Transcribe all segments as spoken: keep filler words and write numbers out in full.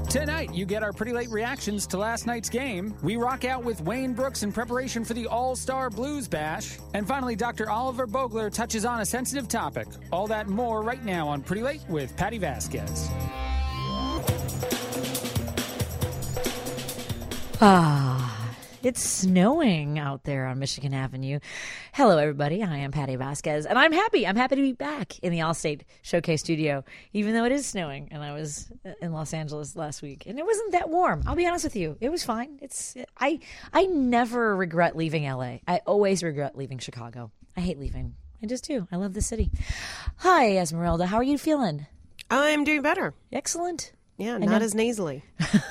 Tonight, you get our pretty late reactions to last night's game. We rock out with Wayne Brooks in preparation for the All-Star Blues Bash. And finally, Doctor Oliver Bogler touches on a sensitive topic. All that and more right now on Pretty Late with Patty Vasquez. Ah, it's snowing out there on Michigan Avenue. Hello, everybody. I am Patty Vasquez, and I'm happy. I'm happy to be back in the Allstate Showcase studio, even though it is snowing, and I was in Los Angeles last week, and it wasn't that warm. I'll be honest with you. It was fine. It's I I never regret leaving L A. I always regret leaving Chicago. I hate leaving. I just do. I love the city. Hi, Esmeralda. How are you feeling? I'm doing better. Excellent. Yeah, I not know. as nasally.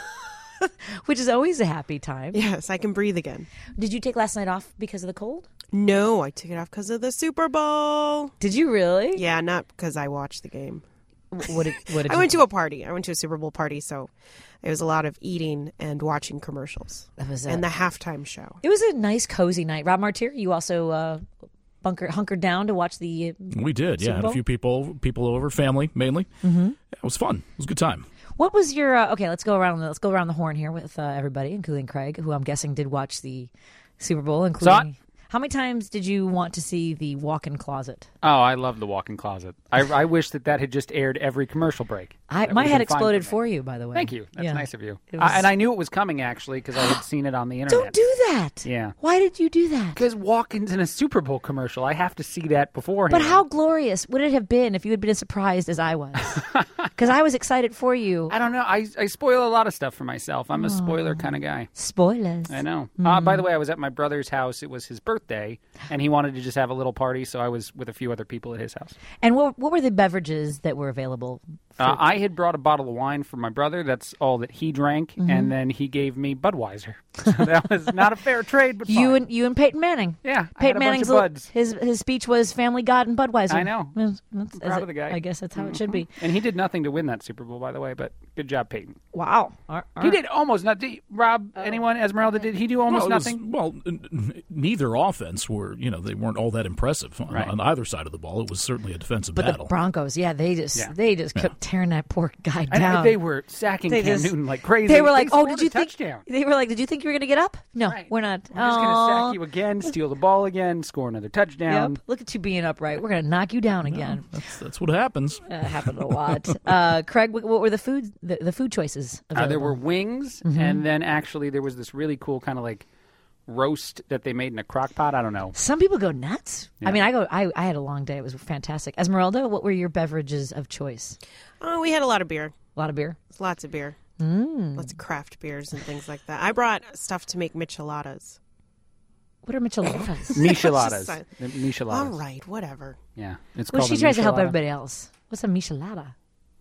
Which is always a happy time. Yes, I can breathe again. Did you take last night off because of the cold? No, I took it off because of the Super Bowl. Did you really? Yeah, not because I watched the game. What did, what did I you went to a party. I went to a Super Bowl party, so it was a lot of eating and watching commercials. That was a, and the halftime show. It was a nice, cozy night. Rob Martyr, you also uh, bunker, hunkered down to watch the uh, We did, Super yeah. Had Bowl? a few people people over, family mainly. Mm-hmm. Yeah, it was fun. It was a good time. What was your uh, okay? Let's go around. Let's go around the horn here with uh, everybody, including Craig, who I'm guessing did watch the Super Bowl. Including, how many times did you want to see the walk-in closet? Oh, I love the walk-in closet. I, I wish that that had just aired every commercial break. I, That my would've head been fine exploded for for me. you, by the way. Thank you. That's Yeah. nice of you. It was- I, and I knew it was coming, actually, because I had seen it on the internet. Don't do that. Yeah. Why did you do that? Because walk-ins in a Super Bowl commercial, I have to see that beforehand. But how glorious would it have been if you had been as surprised as I was? Because I was excited for you. I don't know. I, I spoil a lot of stuff for myself. I'm a spoiler kind of guy. Spoilers. I know. Uh, by the way, I was at my brother's house. It was his birthday, and he wanted to just have a little party, so I was with a few other people at his house. And what what were the beverages that were available? For- Uh, I had brought a bottle of wine for my brother. That's all that he drank, Mm-hmm. and then he gave me Budweiser. So that was not a fair trade, but you fine. and you and Peyton Manning. Yeah, I Peyton had a bunch Manning's of little- buds. his his speech was "Family, God, and Budweiser." I know. That's- that's- I'm proud as of the it- guy. I guess that's how it should be. And he did nothing to win that Super Bowl, by the way, but good job, Peyton. Wow. All He right. did almost nothing. Rob, anyone, Esmeralda, did he do almost well, it was- nothing? well, n- n- neither offense were, you know, they weren't all that impressive on, Right. on either side of the ball. It was certainly a defensive But battle. the Broncos, yeah, they just Yeah. they just kept tearing that poor guy And down. they were sacking They Cam just- Newton like crazy. They were like, "Oh, scored did a you think?" touchdown. They were like, "Did you think you were going to get up? No, Right. we're not. We're just going to Aw. sack you again, steal the ball again, score another touchdown. Yep. Look at you being upright. We're going to knock you down again. That's, that's what happens. That happened a lot. Uh, Craig, what what were the food the, the food choices? Uh, there were available? wings, Mm-hmm. and then actually there was this really cool kind of like roast that they made in a crock pot. I don't know. Some people go nuts. Yeah. I mean, I go. I, I had a long day. It was fantastic. Esmeralda, what were your beverages of choice? Oh, we had a lot of beer. A lot of beer. Lots of beer. Mm. Lots of craft beers and things like that. I brought stuff to make micheladas. What are micheladas? Micheladas. Just- The Micheladas. All right, whatever. Yeah. It's Well, called she a tries to help michelada. everybody else. What's a michelada?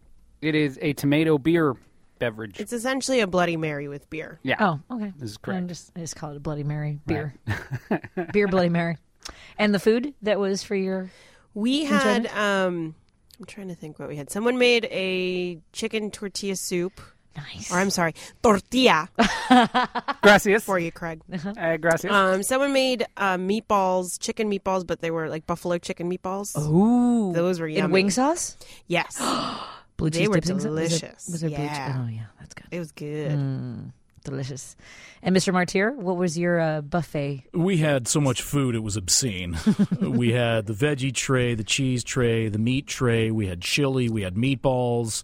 It is a tomato beer beverage. It's essentially a Bloody Mary with beer. yeah. Oh, okay. This is correct. I'm just, I just call it a Bloody Mary beer. Beer Bloody Mary. And the food that was for your... We had, Enjoyment? um, I'm trying to think what we had. Someone made a chicken tortilla soup. Nice. Or I'm sorry, tortilla Gracias. for you, Craig. Uh, gracias. Um, someone made uh, meatballs, chicken meatballs, but they were like buffalo chicken meatballs. Ooh. Those were yummy. In wing sauce? Yes. Blue They cheese were dipping sauce? Was it- delicious. Was there blue Yeah. cheese? Oh, yeah. That's good. It was good. Mm, delicious. And Mister Martyr, what was your uh, buffet? We had so much food, it was obscene. We had the veggie tray, the cheese tray, the meat tray. We had chili. We had meatballs,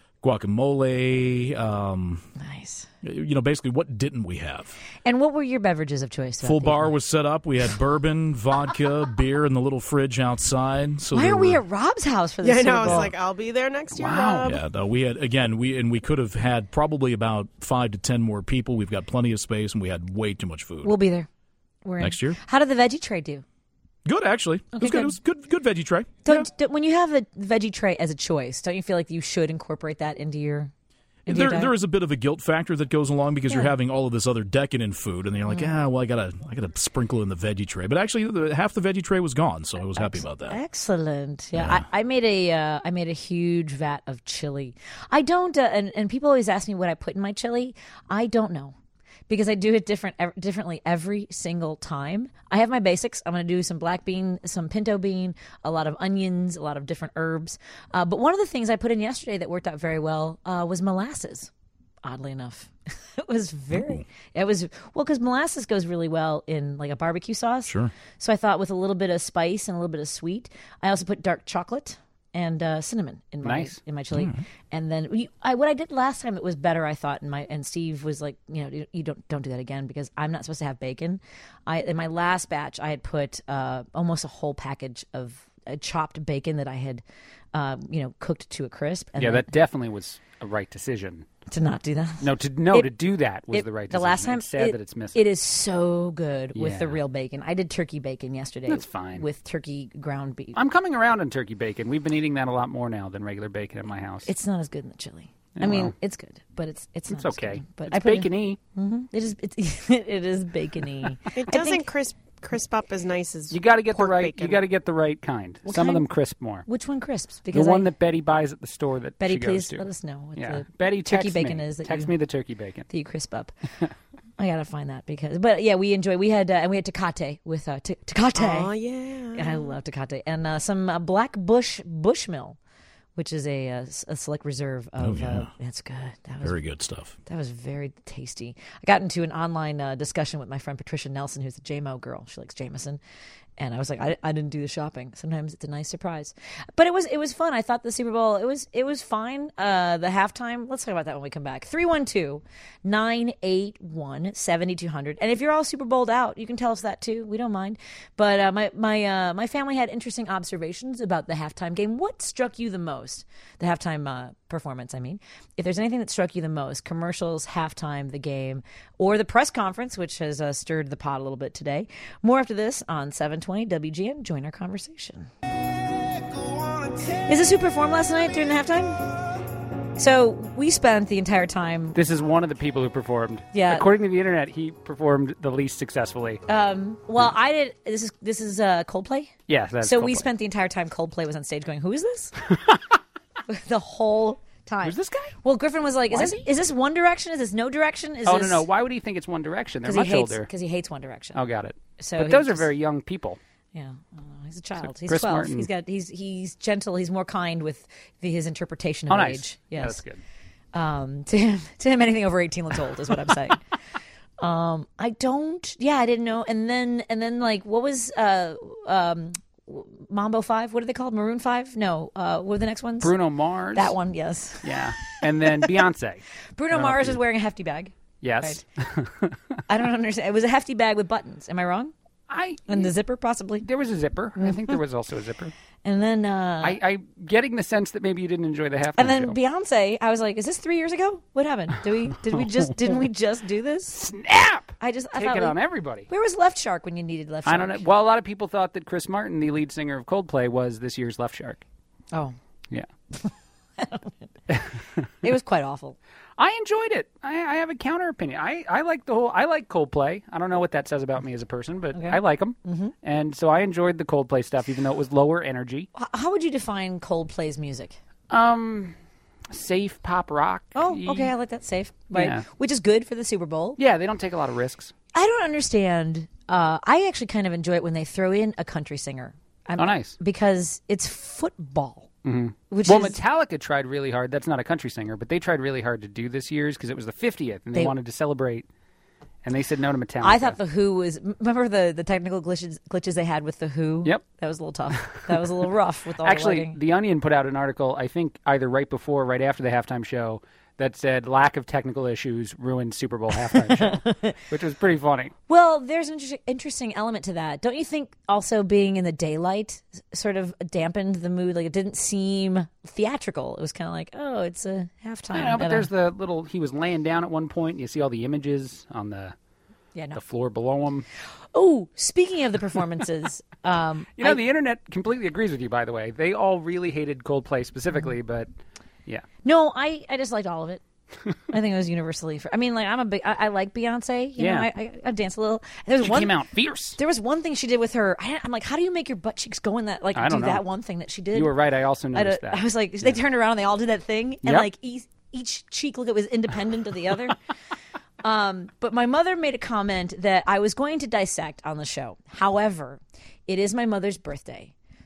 guacamole. Um, Nice. you know, basically, what didn't we have? And what were your beverages of choice? throughout Full the bar evening? was set up. We had bourbon, vodka, beer in the little fridge outside. So Why there are we were- at Rob's house for the Yeah, I Super know. I was Bowl? like, I'll be there next year. Wow. Rob. Yeah, no, we had again. We and we could have had probably about five to ten more people. We've got plenty of space, and we had way too much food. We'll be there. We're in. Next year? How did the veggie tray do? Good, actually. it was good. good. It was good. Good veggie tray. Don't, don't- when you have the veggie tray as a choice, don't you feel like you should incorporate that into your? Into your There, diet? there is a bit of a guilt factor that goes along because you're Yeah. having all of this other decadent food, and you're like, ah, well, I gotta, I gotta sprinkle in the veggie tray. But actually, the, half the veggie tray was gone, so I was happy about that. Excellent. Yeah, Yeah. I, I made a uh, I made a huge vat of chili. I don't, uh, and and people always ask me what I put in my chili. I don't know. Because I do it different ev- differently every single time. I have my basics. I'm going to do some black bean, some pinto bean, a lot of onions, a lot of different herbs. Uh, but one of the things I put in yesterday that worked out very well uh, was molasses. oddly enough. It was very, it was, well, because molasses goes really well in like a barbecue sauce. Sure. So I thought with a little bit of spice and a little bit of sweet. I also put dark chocolate and uh, cinnamon in my Nice. in my chili. And then we, I, what I did last time, it was better, I thought. And my and Steve was like, you know, you, you don't don't do that again because I'm not supposed to have bacon. I in my last batch, I had put uh, almost a whole package of uh, chopped bacon that I had, uh, you know, cooked to a crisp. And Yeah, then- that definitely was a right decision. to not do that. No, to no It- to do that was It- the right the decision. last time It's sad it, that it's missing. It is so good with the Yeah. real bacon. I did turkey bacon yesterday. That's fine. With turkey ground beef. I'm coming around on turkey bacon. We've been eeating that a lot more now than regular bacon at my house. It's not as good in the chili. Yeah, I mean, well. it's good, but it's it's It's not as okay. good. But It's I put it- bacon-y. Mhm. It is it's it is bacony. It I doesn't think- crisp crisp up as nice as You got to get the pork right. bacon. You got to get the right kind. What Some of kind? them crisp more. Which one crisps? The Because one I, that Betty buys at the store that Betty, she goes please to. let us know what Yeah, the Betty, turkey text bacon me. is that text you- me the turkey bacon. that you crisp up. I gotta find that because, but yeah, we enjoy. We had uh, and we had tecate with uh, te- tecate. Oh yeah. I love tecate and uh, some uh, Black Bush Bushmill, which is a, uh, s- a select reserve of. Oh, yeah. uh, that's good. That was Very good stuff. that was very tasty. I got into an online uh, discussion with my friend Patricia Nelson, who's a J M O girl. She likes Jameson. And I was like, I, I didn't do the shopping. Sometimes it's a nice surprise, but it was it was fun. I thought the Super Bowl it was it was fine. Uh, the halftime. Let's talk about that when we come back. three one two, nine eight one, seven two zero zero. And if you're all Super Bowled out, you can tell us that too. We don't mind. But uh, my my uh, my family had interesting observations about the halftime game. What struck you the most? The halftime uh, performance. I mean, if there's anything that struck you the most, commercials, halftime, the game, or the press conference, which has uh, stirred the pot a little bit today. More after this on seven twenty W G N. Join our conversation. Is this who performed last night during the halftime? So we spent the entire time. This is one of the people who performed. Yeah. According to the internet, he performed the least successfully. Um, well, I did. This is this is uh, Coldplay. yeah. That's So we Coldplay. spent the entire time Coldplay was on stage going, "Who is this?" The whole time. Who's this guy? Well, Griffin was like, "Is Why this is he- is this One Direction? Is this No Direction? Is Oh this... no no! Why would he think it's One Direction? They're Because much he hates older. because he hates One Direction. Oh, got it. So but he those are just- very young people. Yeah, I don't know. He's a child. he's Chris twelve. Martin- He's got he's he's gentle. He's more kind with the, his interpretation of Oh, nice. age. Yeah, Yes, that's good. Um, to him, to him, anything over eighteen looks old, is what I'm saying. um, I don't. Yeah, I didn't know. And then and then like, what was uh um Mambo Five? What are they called? Maroon Five? No. Uh, what are the next ones? Bruno Mars. That one. Yes. Yeah. And then Beyonce. Bruno Uh, Mars is wearing a hefty bag. Yes. I don't understand. It was a hefty bag with buttons. Am I wrong? I And the zipper, possibly. there was a zipper. I think there was also a zipper. And then uh, I, I getting the sense that maybe you didn't enjoy the halftime and then show. Beyonce. I was like, "Is this three years ago? What happened? Did we did we just didn't we just do this?" Snap! I just I Take thought it we- on everybody. Where was Left Shark when you needed Left Shark? I don't know. Well, a lot of people thought that Chris Martin, the lead singer of Coldplay, was this year's Left Shark. Oh, Yeah. it was quite awful. I enjoyed it. I, I have a counter opinion. I, I like the whole. I like Coldplay. I don't know what that says about me as a person, but Okay. I like them, mm-hmm. and so I enjoyed the Coldplay stuff, even though it was lower energy. H- How would you define Coldplay's music? Um, safe pop rock. Oh, okay, I like that. Safe, right? Yeah. Which is good for the Super Bowl. Yeah, they don't take a lot of risks. I don't understand. Uh, I actually kind of enjoy it when they throw in a country singer. I'm, Oh, nice. Because it's football. Mm-hmm. Which Well, is, Metallica tried really hard. That's not a country singer, but they tried really hard to do this year's because it was the fiftieth, and they, They- wanted to celebrate. And they said no to Metallica. I thought the Who was. Remember the, the technical glitches glitches they had with the Who? Yep. That was a little tough. That was a little rough with all Actually, the lighting. The Onion put out an article, I think either right before or right after the halftime show, that said lack of technical issues ruined Super Bowl halftime show, which was pretty funny. Well, there's an inter- interesting element to that. Don't you think also being in the daylight s- sort of dampened the mood? Like it didn't seem theatrical. It was kind of like, oh, it's a halftime. I know, but at there's a- the little, he was laying down at one point. You see all the images on the, yeah, no. the floor below him. Oh, speaking of the performances, um, You know, I- the internet completely agrees with you, by the way. They all really hated Coldplay specifically, but yeah. no, I, I just liked all of it. I think it was universally. For, I mean, like I'm a big. I, I like Beyonce. You Yeah. know, I, I, I dance a little. There was She one. came out fierce. There was one thing she did with her. I, I'm like, how do you make your butt cheeks go in that? Like, I do don't know. that one thing that she did. You were right. I also I, noticed don't- that. I was like, they turned around and they all did that thing, and Yep. like each, each cheek look, it was independent of the other. Um, but my mother made a comment that I was going to dissect on the show. However, it is my mother's birthday.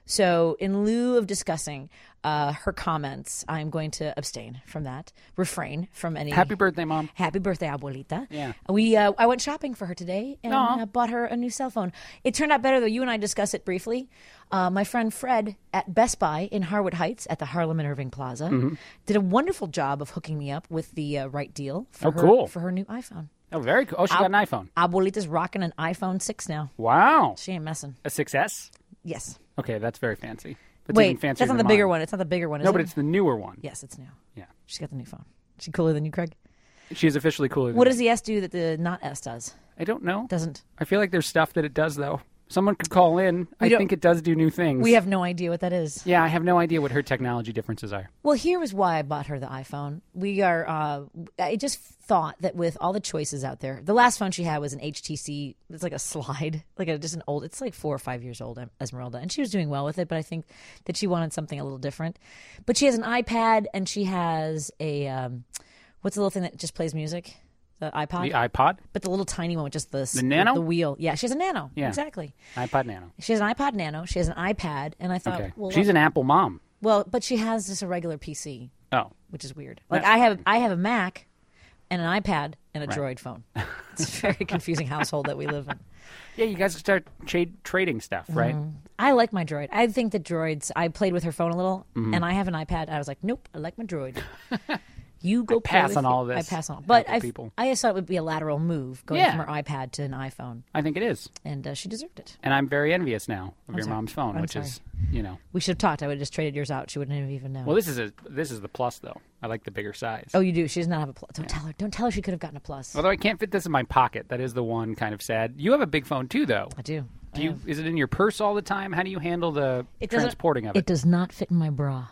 So in lieu of discussing uh, her comments, I'm going to abstain from that, refrain from any. Happy birthday, Mom. Happy birthday, abuelita. Yeah. We uh, I went shopping for her today and Aw. uh, bought her a new cell phone. It turned out better, though. You and I discussed it briefly. Uh, my friend Fred at Best Buy in Harwood Heights at the Harlem and Irving Plaza Mm-hmm. did a wonderful job of hooking me up with the uh, right deal for, Oh, her, cool. for her new iPhone. Oh, very cool. Oh, she got an iPhone. Abuelita's rocking an iPhone six now. Wow. She ain't messing. A six S? Yes. Okay, that's very fancy. It's even Wait, fancier that's not than the bigger mine. one. It's not the bigger one, is No, it? but it's the newer one. Yes, it's new. Yeah. She's got the new phone. She cooler than you, Craig? She's officially cooler than What me. does the S do that the not S does? I don't know. Doesn't. I feel like there's stuff that it does, though. Someone could call in. I don't- think it does do new things. We have no idea what that is. Yeah, I have no idea what her technology differences are. Well, here was why I bought her the iPhone. We are, uh, I just thought that with all the choices out there, the last phone she had was an H T C. It's like a slide, like a, just an old, it's like four or five years old, Esmeralda. And she was doing well with it, but I think that she wanted something a little different. But she has an iPad and she has a, um, what's the little thing that just plays music? The iPod? The iPod? But the little tiny one with just the, The Nano? the wheel. Yeah, she has a Nano. Yeah. Exactly. iPod Nano. She has an iPod Nano. She has an iPad. And I thought, Okay. well, She's an Apple mom. well, but she has just a regular P C. Oh. Which is weird. Like That's I have, I have a Mac, and an iPad, and a Right. Droid phone. It's a very confusing household that we live in. Yeah, you guys start trade trading stuff, right? I like my Droid. I think the Droids. I played with her phone a little, Mm-hmm. and I have an iPad. I was like, nope, I like my Droid. You go I pass play with on your- all this, I pass on, but Apple I, people. I just thought it would be a lateral move going Yeah. from her iPad to an iPhone, I think it is. and uh, she deserved it. And I'm very envious now of your sorry. mom's phone, I'm which sorry. is, you know. We should have talked. I would have just traded yours out. She wouldn't have even known. Well, this is a this is the plus though. I like the bigger size. oh, you do. She does not have a plus. Don't tell her. Don't tell her she could have gotten a plus. Although I can't fit this in my pocket. That is the one kind of sad. You have a big phone too, though. I do. I Do you? have- Is it in your purse all the time? How do you handle the It doesn't- transporting of it? It does not fit in my bra.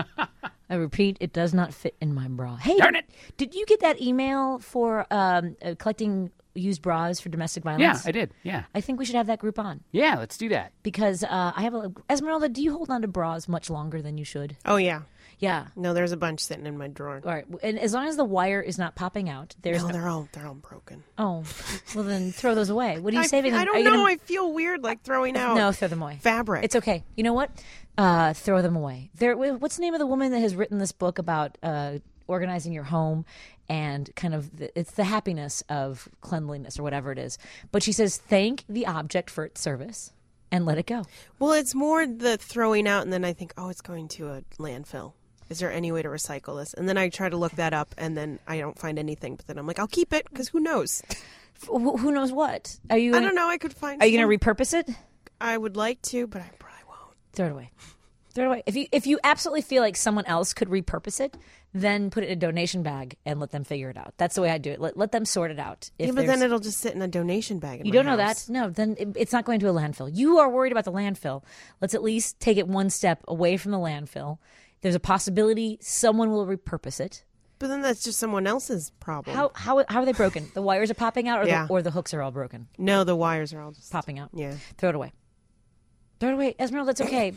I repeat, it does not fit in my bra. Hey, Darn it. Did you get that email for um, uh, collecting used bras for domestic violence? Yeah, I did. Yeah, I think we should have that group on yeah. Let's do that. because uh, I have a Esmeralda. Do you hold on to bras much longer than you should? Oh, yeah. Yeah. No, there's a bunch sitting in my drawer. All right, and as long as the wire is not popping out, there's No, no. they're all they're all broken. Oh, well then throw those away. What are you I, saving them? I Are don't you know. gonna- I feel weird like throwing out No, throw them away. fabric. It's okay. You know what? Uh, throw them away. There. What's the name of the woman that has written this book about uh, organizing your home and kind of the, it's the happiness of cleanliness or whatever it is. But she says, thank the object for its service and let it go. Well, it's more the throwing out, and then I think, oh, it's going to a landfill. Is there any way to recycle this? And then I try to look that up, and then I don't find anything. But then I'm like, I'll keep it because who knows? F- wh- who knows what? Are you? I Gonna, don't know. I could find. Are you some- going to repurpose it? I would like to, but I probably won't. Throw it away. Throw it away. If you if you absolutely feel like someone else could repurpose it, then put it in a donation bag and let them figure it out. That's the way I do it. Let, let them sort it out. If Yeah, but there's- then it'll just sit in a donation bag. In You my don't know house. that? No, then it- it's not going to a landfill. You are worried about the landfill. Let's at least take it one step away from the landfill. There's a possibility someone will repurpose it. But then that's just someone else's problem. How how how are they broken? The wires are popping out, or Yeah. the, or the hooks are all broken, No, the wires are all just popping out. Yeah. Throw it away. Throw it away, Esmeralda. That's okay.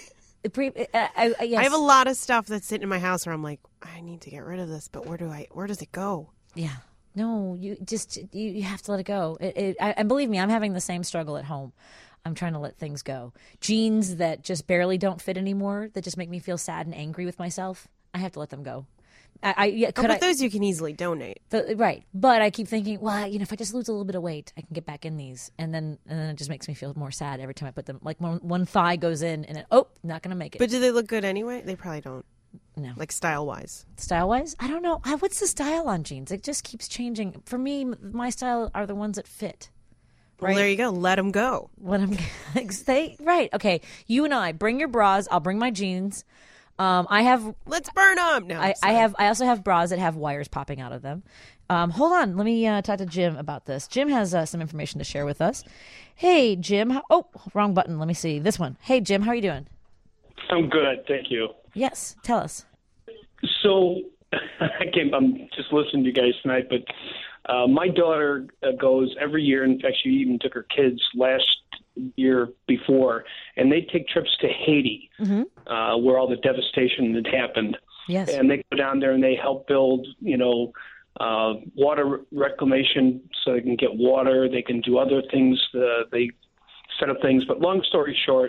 It pre- uh, I, I, yes. I have a lot of stuff that's sitting in my house where I'm like, I need to get rid of this, but where do I? Where does it go? Yeah. No, you just you, you have to let it go. It, it, I, and believe me, I'm having the same struggle at home. I'm trying to let things go. Jeans that just barely don't fit anymore, that just make me feel sad and angry with myself. I have to let them go. I, I yeah, Oh, could but I? those you can easily donate. The, right, but I keep thinking, well, you know, if I just lose a little bit of weight, I can get back in these, and then and then it just makes me feel more sad every time I put them. Like one one thigh goes in, and it, oh, not gonna make it. But do they look good anyway? They probably don't. No. Like style wise. Style wise, I don't know. I- What's the style on jeans? It just keeps changing. For me, m- my style are the ones that fit. Well, there you go. Let them go. What I'm they right. Okay, you and I bring your bras. I'll bring my jeans. Um, I have Let's burn them. No, I, I sorry. have I also have bras that have wires popping out of them. Um, hold on, let me uh, talk to Jim about this. Jim has uh, some information to share with us. Hey, Jim. How, oh, wrong button. Let me see this one. Hey, Jim. How are you doing? I'm good, thank you. Yes, tell us. So I came, I'm just listening to you guys tonight, but uh, my daughter uh, goes every year. In fact, she even took her kids last year before, and they take trips to Haiti, uh, where all the devastation had happened. Yes. And they go down there and they help build, you know, uh, water reclamation so they can get water. They can do other things. Uh, they set up things. But long story short,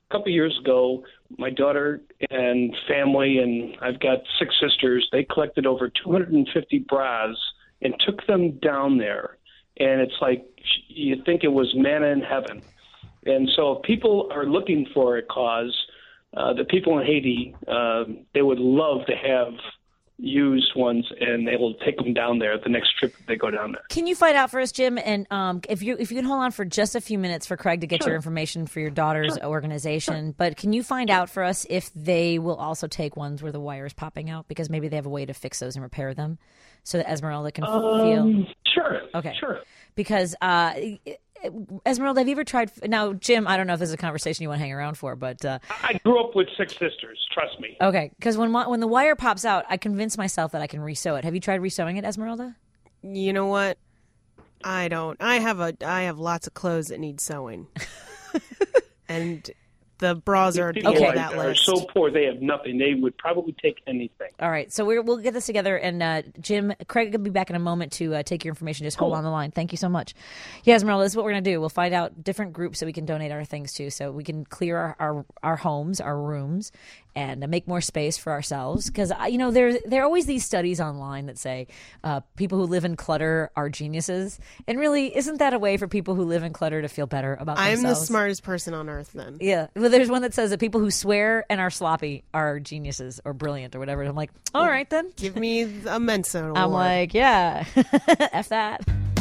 a couple of years ago, my daughter and family, and I've got six sisters, they collected over two hundred fifty bras and took them down there. And it's like you think it was manna in heaven. And so if people are looking for a cause, uh, the people in Haiti, uh, they would love to have used ones, and they will take them down there the next trip that they go down there. Can you find out for us, Jim? And um, if you if you can hold on for just a few minutes for Craig to get Sure. your information for your daughter's Sure. organization, but can you find out for us if they will also take ones where the wire is popping out, because maybe they have a way to fix those and repair them so that Esmeralda can feel. Um, sure. Okay. Sure. Because uh, Esmeralda, have you ever tried? Now, Jim, I don't know if this is a conversation you want to hang around for, but uh, I grew up with six sisters. Trust me. okay. Because when when the wire pops out, I convince myself that I can resew it. Have you tried resewing it, Esmeralda? You know what? I don't. I have a. I have lots of clothes that need sewing, and the bras are People Okay. on like that are list. so poor they have nothing. They would probably take anything. All right, so we're, we'll get this together, and uh, Jim, Craig will be back in a moment to uh, take your information. Just hold Cool. on the line. Thank you so much. Yeah, Esmeralda, this is what we're going to do. We'll find out different groups that we can donate our things to, so we can clear our, our, our homes, our rooms, and uh, make more space for ourselves. Because, you know, there, there are always these studies online that say uh, people who live in clutter are geniuses. And really, isn't that a way for people who live in clutter to feel better about I'm themselves? the smartest person on earth. Then Yeah. Well, there's one that says that people who swear and are sloppy are geniuses or brilliant or whatever. And I'm like, all right, then. give me a Mensa award. I'm like, yeah, F that.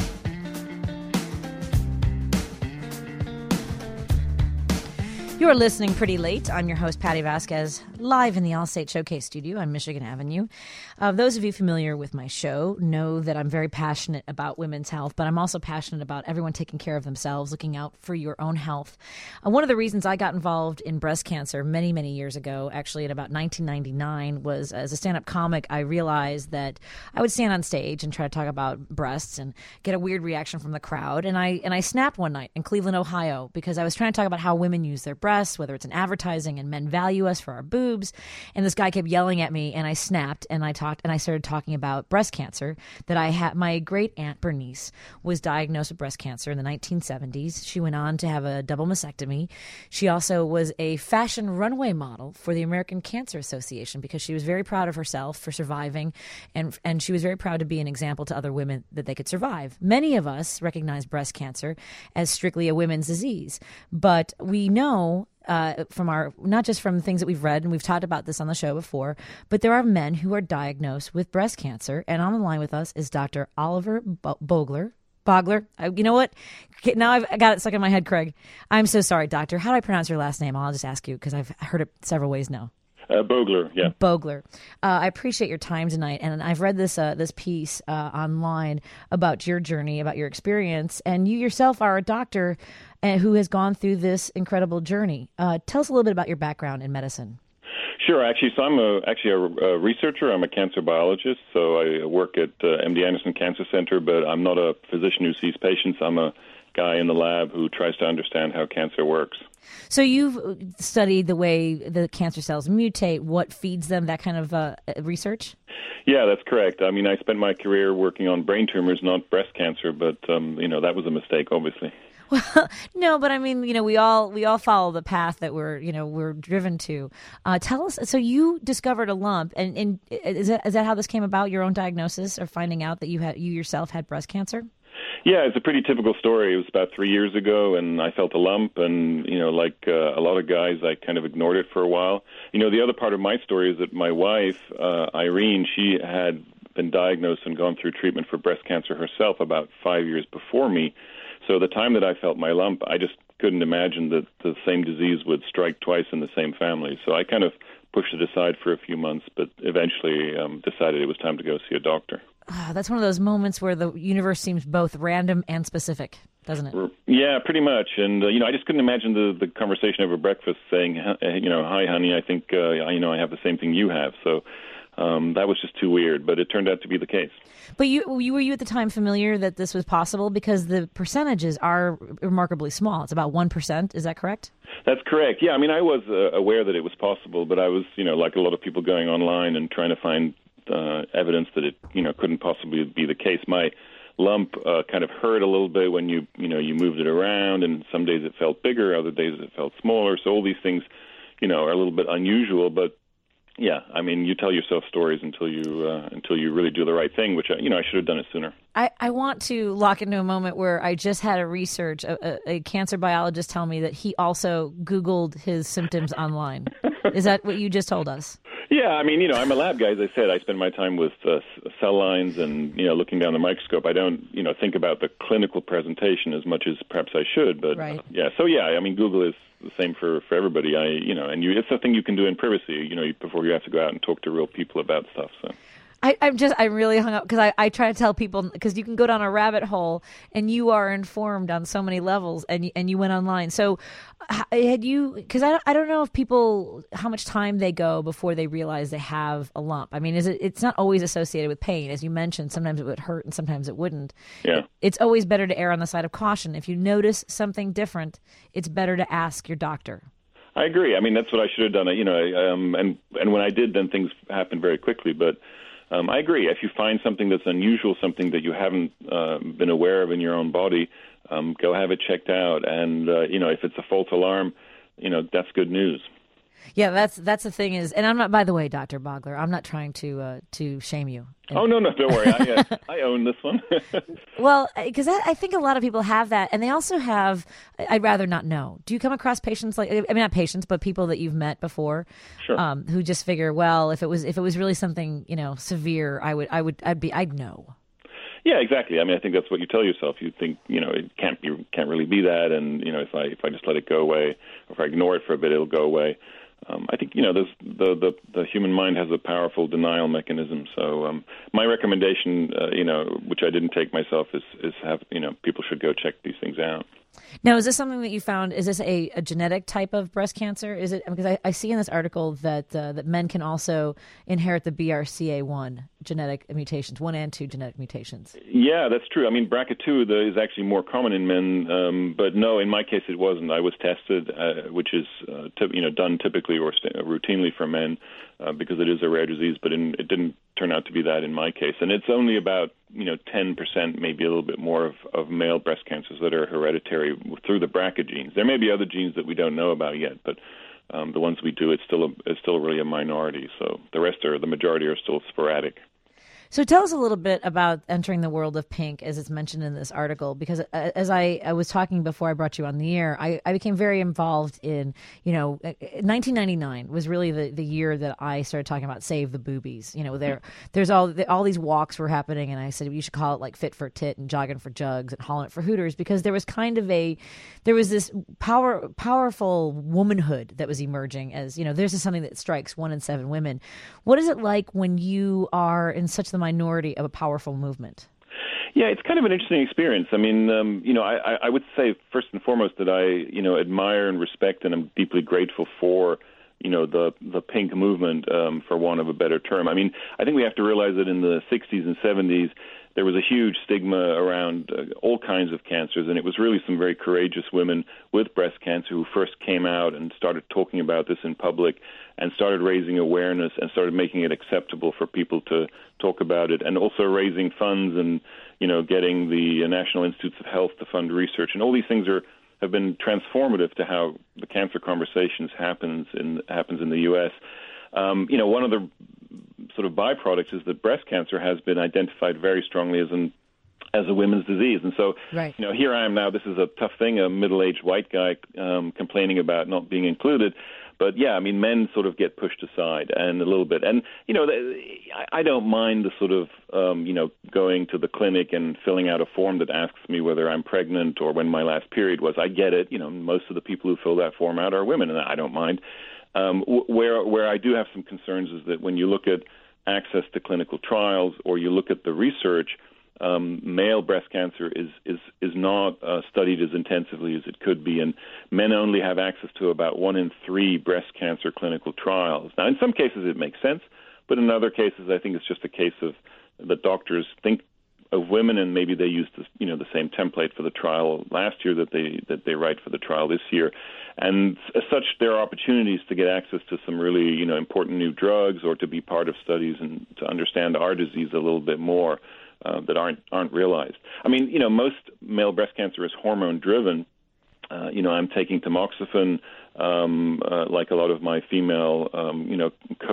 You are listening Pretty Late. I'm your host, Patty Vasquez, live in the Allstate Showcase studio on Michigan Avenue. Uh, those of you familiar with my show know that I'm very passionate about women's health, but I'm also passionate about everyone taking care of themselves, looking out for your own health. Uh, one of the reasons I got involved in breast cancer many, many years ago, actually in about nineteen ninety-nine, was as a stand-up comic, I realized that I would stand on stage and try to talk about breasts and get a weird reaction from the crowd. And I and I snapped one night in Cleveland, Ohio, because I was trying to talk about how women use their breasts, whether it's in advertising, and men value us for our boobs. And this guy kept yelling at me, and I snapped, and I talked, and I started talking about breast cancer. That I had, my great aunt Bernice was diagnosed with breast cancer in the nineteen seventies. She went on to have a double mastectomy. She also was a fashion runway model for the American Cancer Association because she was very proud of herself for surviving, and and she was very proud to be an example to other women that they could survive. Many of us recognize breast cancer as strictly a women's disease, but we know Uh, from our, not just from things that we've read, and we've talked about this on the show before, but there are men who are diagnosed with breast cancer. And on the line with us is Doctor Oliver Bo- Bogler. Bogler. I, you know what? Okay, now I've I got it stuck in my head, Craig. I'm so sorry, doctor. How do I pronounce your last name? I'll just ask you because I've heard it several ways now. Uh, Bogler, yeah. Bogler. Uh, I appreciate your time tonight, and I've read this uh, this piece uh, online about your journey, about your experience, and you yourself are a doctor uh, who has gone through this incredible journey. Uh, tell us a little bit about your background in medicine. Sure. Actually, so I'm a, actually a, a researcher. I'm a cancer biologist, so I work at uh, M D Anderson Cancer Center, but I'm not a physician who sees patients. I'm a guy in the lab who tries to understand how cancer works. So you've studied the way the cancer cells mutate, what feeds them, that kind of uh, research? Yeah, that's correct. I mean, I spent my career working on brain tumors, not breast cancer, but, um, you know, that was a mistake, obviously. Well, no, but I mean, you know, we all we all follow the path that we're, you know, we're driven to. Uh, tell us. So you discovered a lump, and, and is that is that how this came about? Your own diagnosis, or finding out that you had you yourself had breast cancer? Yeah, it's a pretty typical story. It was about three years ago, and I felt a lump, and, you know, like uh, a lot of guys, I kind of ignored it for a while. You know, the other part of my story is that my wife, uh, Irene, she had been diagnosed and gone through treatment for breast cancer herself about five years before me. So the time that I felt my lump, I just couldn't imagine that the same disease would strike twice in the same family. So I kind of pushed it aside for a few months, but eventually um, decided it was time to go see a doctor. Oh, that's one of those moments where the universe seems both random and specific, doesn't it? Yeah, pretty much. And, uh, you know, I just couldn't imagine the, the conversation over breakfast saying, you know, hi, honey, I think, uh, you know, I have the same thing you have. So um, that was just too weird, but it turned out to be the case. But you, you were you at the time familiar that this was possible? Because the percentages are remarkably small. It's about one percent. Is that correct? That's correct. Yeah, I mean, I was uh, aware that it was possible, but I was, you know, like a lot of people going online and trying to find uh, evidence that it, you know, couldn't possibly be the case. My lump uh, kind of hurt a little bit when you you know you moved it around, and some days it felt bigger, other days it felt smaller. So all these things, you know, are a little bit unusual, but. Yeah, I mean, you tell yourself stories until you uh, until you really do the right thing, which, you know, I should have done it sooner. I, I want to lock into a moment where I just had a research, a, a, a cancer biologist tell me that he also Googled his symptoms online. Is that what you just told us? Yeah, I mean, you know, I'm a lab guy. As I said, I spend my time with uh, cell lines and, you know, looking down the microscope. I don't, you know, think about the clinical presentation as much as perhaps I should. But, right. uh, yeah, so, yeah, I mean, Google is the same for, for everybody. I, you know, and you, it's something you can do in privacy, you know, before you have to go out and talk to real people about stuff, so. I, I'm just, I really hung up because I, I try to tell people, because you can go down a rabbit hole and you are informed on so many levels, and you, and you went online. So had you, because I, I don't know if people, how much time they go before they realize they have a lump. I mean, is it, it's not always associated with pain. As you mentioned, sometimes it would hurt and sometimes it wouldn't. Yeah. It's always better to err on the side of caution. If you notice something different, it's better to ask your doctor. I agree. I mean, that's what I should have done. You know, um, and, and when I did, then things happened very quickly, but Um, I agree. If you find something that's unusual, something that you haven't uh, been aware of in your own body, um, go have it checked out. And, uh, you know, if it's a false alarm, you know, that's good news. Yeah, that's that's the thing is, and I'm not, by the way, Doctor Bogler, I'm not trying to uh, to shame you. Oh, no, no, don't worry. I, uh, I own this one. Well, because I, I think a lot of people have that, and they also have, I'd rather not know. Do you come across patients like, I mean, not patients, but people that you've met before, sure. um, who just figure, well, if it was if it was really something, you know, severe, I would, I would, I'd be, I'd know. Yeah, exactly. I mean, I think that's what you tell yourself. You think, you know, it can't be, can't really be that, and you know, if I if I just let it go away, or if I ignore it for a bit, it'll go away. Um, I think, you know, there's, the, the the human mind has a powerful denial mechanism. So um, my recommendation, uh, you know, which I didn't take myself, is is have, you know, people should go check these things out. Now, is this something that you found? Is this a, a genetic type of breast cancer? Is it, because I, I see in this article that uh, that men can also inherit the B R C A one genetic mutations, one and two genetic mutations. Yeah, that's true. I mean, B R C A two the, is actually more common in men, um, but no, in my case it wasn't. I was tested, uh, which is uh, t- you know done typically or st- routinely for men uh, because it is a rare disease, but in, it didn't turn out to be that in my case. And it's only about you know ten percent, maybe a little bit more of, of male breast cancers that are hereditary through the B R C A genes. There may be other genes that we don't know about yet, but um, the ones we do, it's still a, it's still really a minority. So the rest are the majority are still sporadic. So tell us a little bit about entering the world of pink, as it's mentioned in this article, because as I, I was talking before I brought you on the air, I, I became very involved in, you know, nineteen ninety-nine was really the, the year that I started talking about Save the Boobies. You know, there there's all all these walks were happening, and I said you should call it like Fit for Tit and Jogging for Jugs and Hollin' It for Hooters, because there was kind of a, there was this power powerful womanhood that was emerging as, you know, this is something that strikes one in seven women. What is it like when you are in such the minority of a powerful movement? Yeah, it's kind of an interesting experience. I mean, um, you know, I, I would say first and foremost that I, you know, admire and respect, and I'm deeply grateful for, you know, the the pink movement, um, for want of a better term. I mean, I think we have to realize that in the sixties and seventies, there was a huge stigma around uh, all kinds of cancers, and it was really some very courageous women with breast cancer who first came out and started talking about this in public and started raising awareness and started making it acceptable for people to talk about it, and also raising funds and, you know, getting the National Institutes of Health to fund research. And all these things are have been transformative to how the cancer conversations happens in happens in the U S. Um, you know, one of the sort of byproducts is that breast cancer has been identified very strongly as an as a women's disease. And so, right. you know, here I am now. This is a tough thing, a middle-aged white guy um, complaining about not being included. But, yeah, I mean, men sort of get pushed aside and a little bit. And, you know, I don't mind the sort of, um, you know, going to the clinic and filling out a form that asks me whether I'm pregnant or when my last period was. I get it. You know, most of the people who fill that form out are women, and I don't mind. Um, where where I do have some concerns is that when you look at access to clinical trials or you look at the research, um, male breast cancer is is is not uh, studied as intensively as it could be, and men only have access to about one in three breast cancer clinical trials. Now, in some cases it makes sense, but in other cases I think it's just a case of the doctors think of women, and maybe they use the, you know, the same template for the trial last year that they that they write for the trial this year. And as such, there are opportunities to get access to some really, you know, important new drugs or to be part of studies and to understand our disease a little bit more uh, that aren't aren't realized. I mean, you know, most male breast cancer is hormone driven. Uh, you know, I'm taking tamoxifen, um, uh, like a lot of my female, um, you know,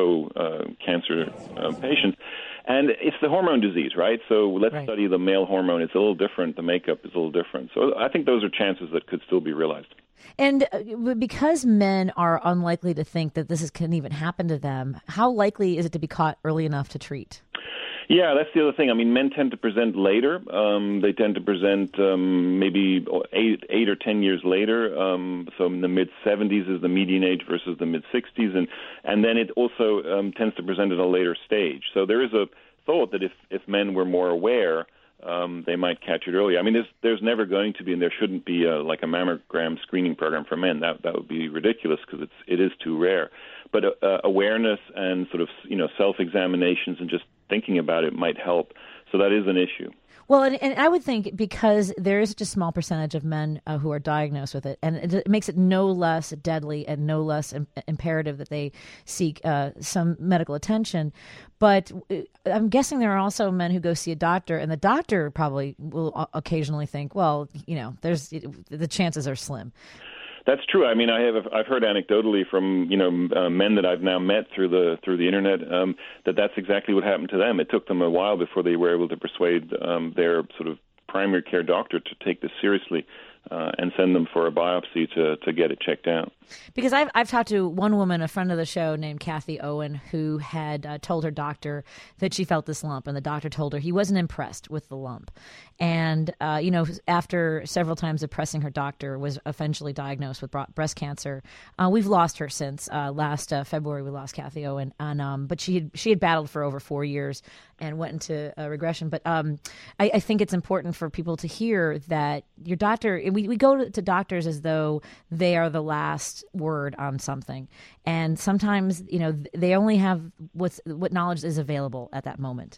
co-cancer uh, uh, patients. And it's the hormone disease, right? So let's right. study the male hormone. It's a little different. The makeup is a little different. So I think those are chances that could still be realized. And uh, because men are unlikely to think that this is, can even happen to them, how likely is it to be caught early enough to treat? Yeah, that's the other thing. I mean, men tend to present later. Um, they tend to present um, maybe eight, eight or ten years later. Um, so in the mid seventies is the median age versus the mid sixties, and and then it also um, tends to present at a later stage. So there is a thought that if if men were more aware, um, they might catch it earlier. I mean, there's there's never going to be, and there shouldn't be a, like a mammogram screening program for men. That that would be ridiculous because it's it is too rare. But uh, awareness and sort of you know self-examinations and just thinking about it might help. So that is an issue. Well, and, and I would think because there is such a small percentage of men uh, who are diagnosed with it, and it, it makes it no less deadly and no less im- imperative that they seek uh, some medical attention. But I'm guessing there are also men who go see a doctor, and the doctor probably will occasionally think, well, you know, there's the chances are slim. That's true. I mean, I have I've heard anecdotally from you know uh, men that I've now met through the through the internet um, that that's exactly what happened to them. It took them a while before they were able to persuade um, their sort of primary care doctor to take this seriously uh, and send them for a biopsy to to get it checked out. Because I've I've talked to one woman, a friend of the show named Kathy Owen, who had uh, told her doctor that she felt this lump, and the doctor told her he wasn't impressed with the lump. And, uh, you know, after several times of pressing her doctor, was eventually diagnosed with breast cancer. Uh, we've lost her since. Uh, last uh, February, we lost Kathy Owen. And, um, but she had, she had battled for over four years and went into uh, regression. But um, I, I think it's important for people to hear that your doctor, we, we go to, to doctors as though they are the last word on something. And sometimes, you know, they only have what's, what knowledge is available at that moment.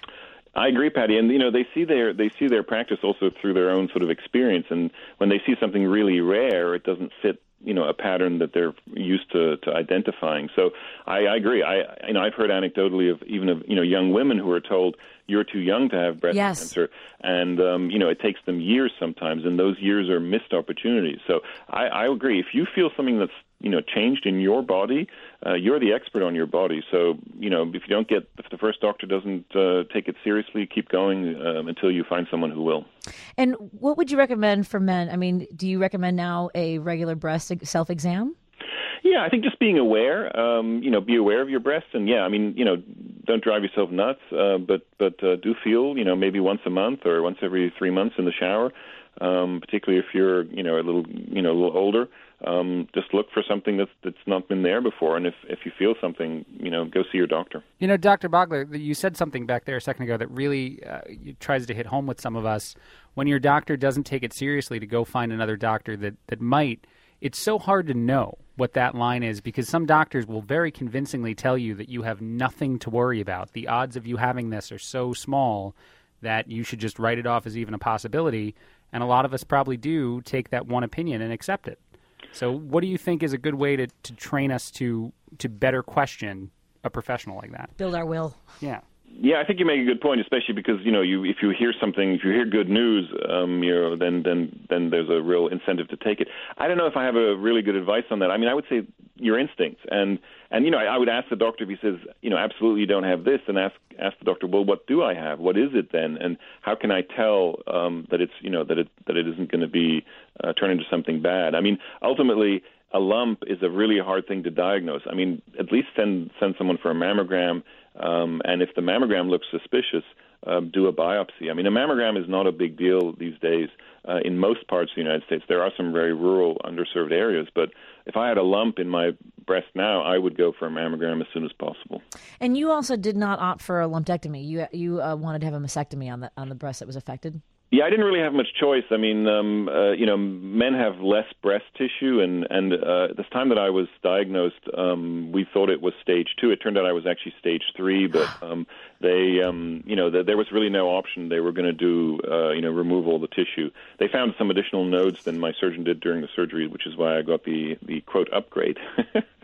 I agree, Patty, and you know they see their they see their practice also through their own sort of experience, and when they see something really rare, it doesn't fit you know a pattern that they're used to, to identifying. So I, I agree. I you know I've heard anecdotally of even of you know young women who are told you're too young to have breast yes. cancer, and um, you know it takes them years sometimes, and those years are missed opportunities. So I, I agree. If you feel something that's you know changed in your body, uh, you're the expert on your body. So you know if you don't get if the first doctor doesn't uh, take it seriously, keep going um, until you find someone who will. And what would you recommend for men? I mean, do you recommend now a regular breast self-exam? Yeah, I think just being aware, um, you know, be aware of your breasts, and yeah, I mean, you know, don't drive yourself nuts, uh, but but uh, do feel, you know, maybe once a month or once every three months in the shower, um, particularly if you're, you know, a little, you know, a little older. Um, just look for something that's that's not been there before, and if if you feel something, you know, go see your doctor. You know, Doctor Bogler, you said something back there a second ago that really uh, tries to hit home with some of us. When your doctor doesn't take it seriously to go find another doctor that that might. It's so hard to know what that line is because some doctors will very convincingly tell you that you have nothing to worry about. The odds of you having this are so small that you should just write it off as even a possibility. And a lot of us probably do take that one opinion and accept it. So what do you think is a good way to, to train us to to better question a professional like that? Build our will. Yeah. Yeah, I think you make a good point, especially because you know, you if you hear something, if you hear good news, um, you know, then then then there's a real incentive to take it. I don't know if I have a really good advice on that. I mean, I would say your instincts, and and you know, I, I would ask the doctor if he says, you know, absolutely you don't have this, and ask ask the doctor, well, what do I have? What is it then? And how can I tell um, that it's you know that it that it isn't going to be uh, turn into something bad? I mean, ultimately, a lump is a really hard thing to diagnose. I mean, at least send send someone for a mammogram. Um, and if the mammogram looks suspicious, um, do a biopsy. I mean, a mammogram is not a big deal these days uh, in most parts of the United States. There are some very rural, underserved areas. But if I had a lump in my breast now, I would go for a mammogram as soon as possible. And you also did not opt for a lumpectomy. You you uh, wanted to have a mastectomy on the on the breast that was affected. Yeah, I didn't really have much choice. I mean, um, uh, you know, men have less breast tissue, and and uh, this time that I was diagnosed, um, we thought it was stage two. It turned out I was actually stage three, but um, they, um, you know, the, there was really no option. They were going to do, uh, you know, remove all the tissue. They found some additional nodes than my surgeon did during the surgery, which is why I got the the quote upgrade.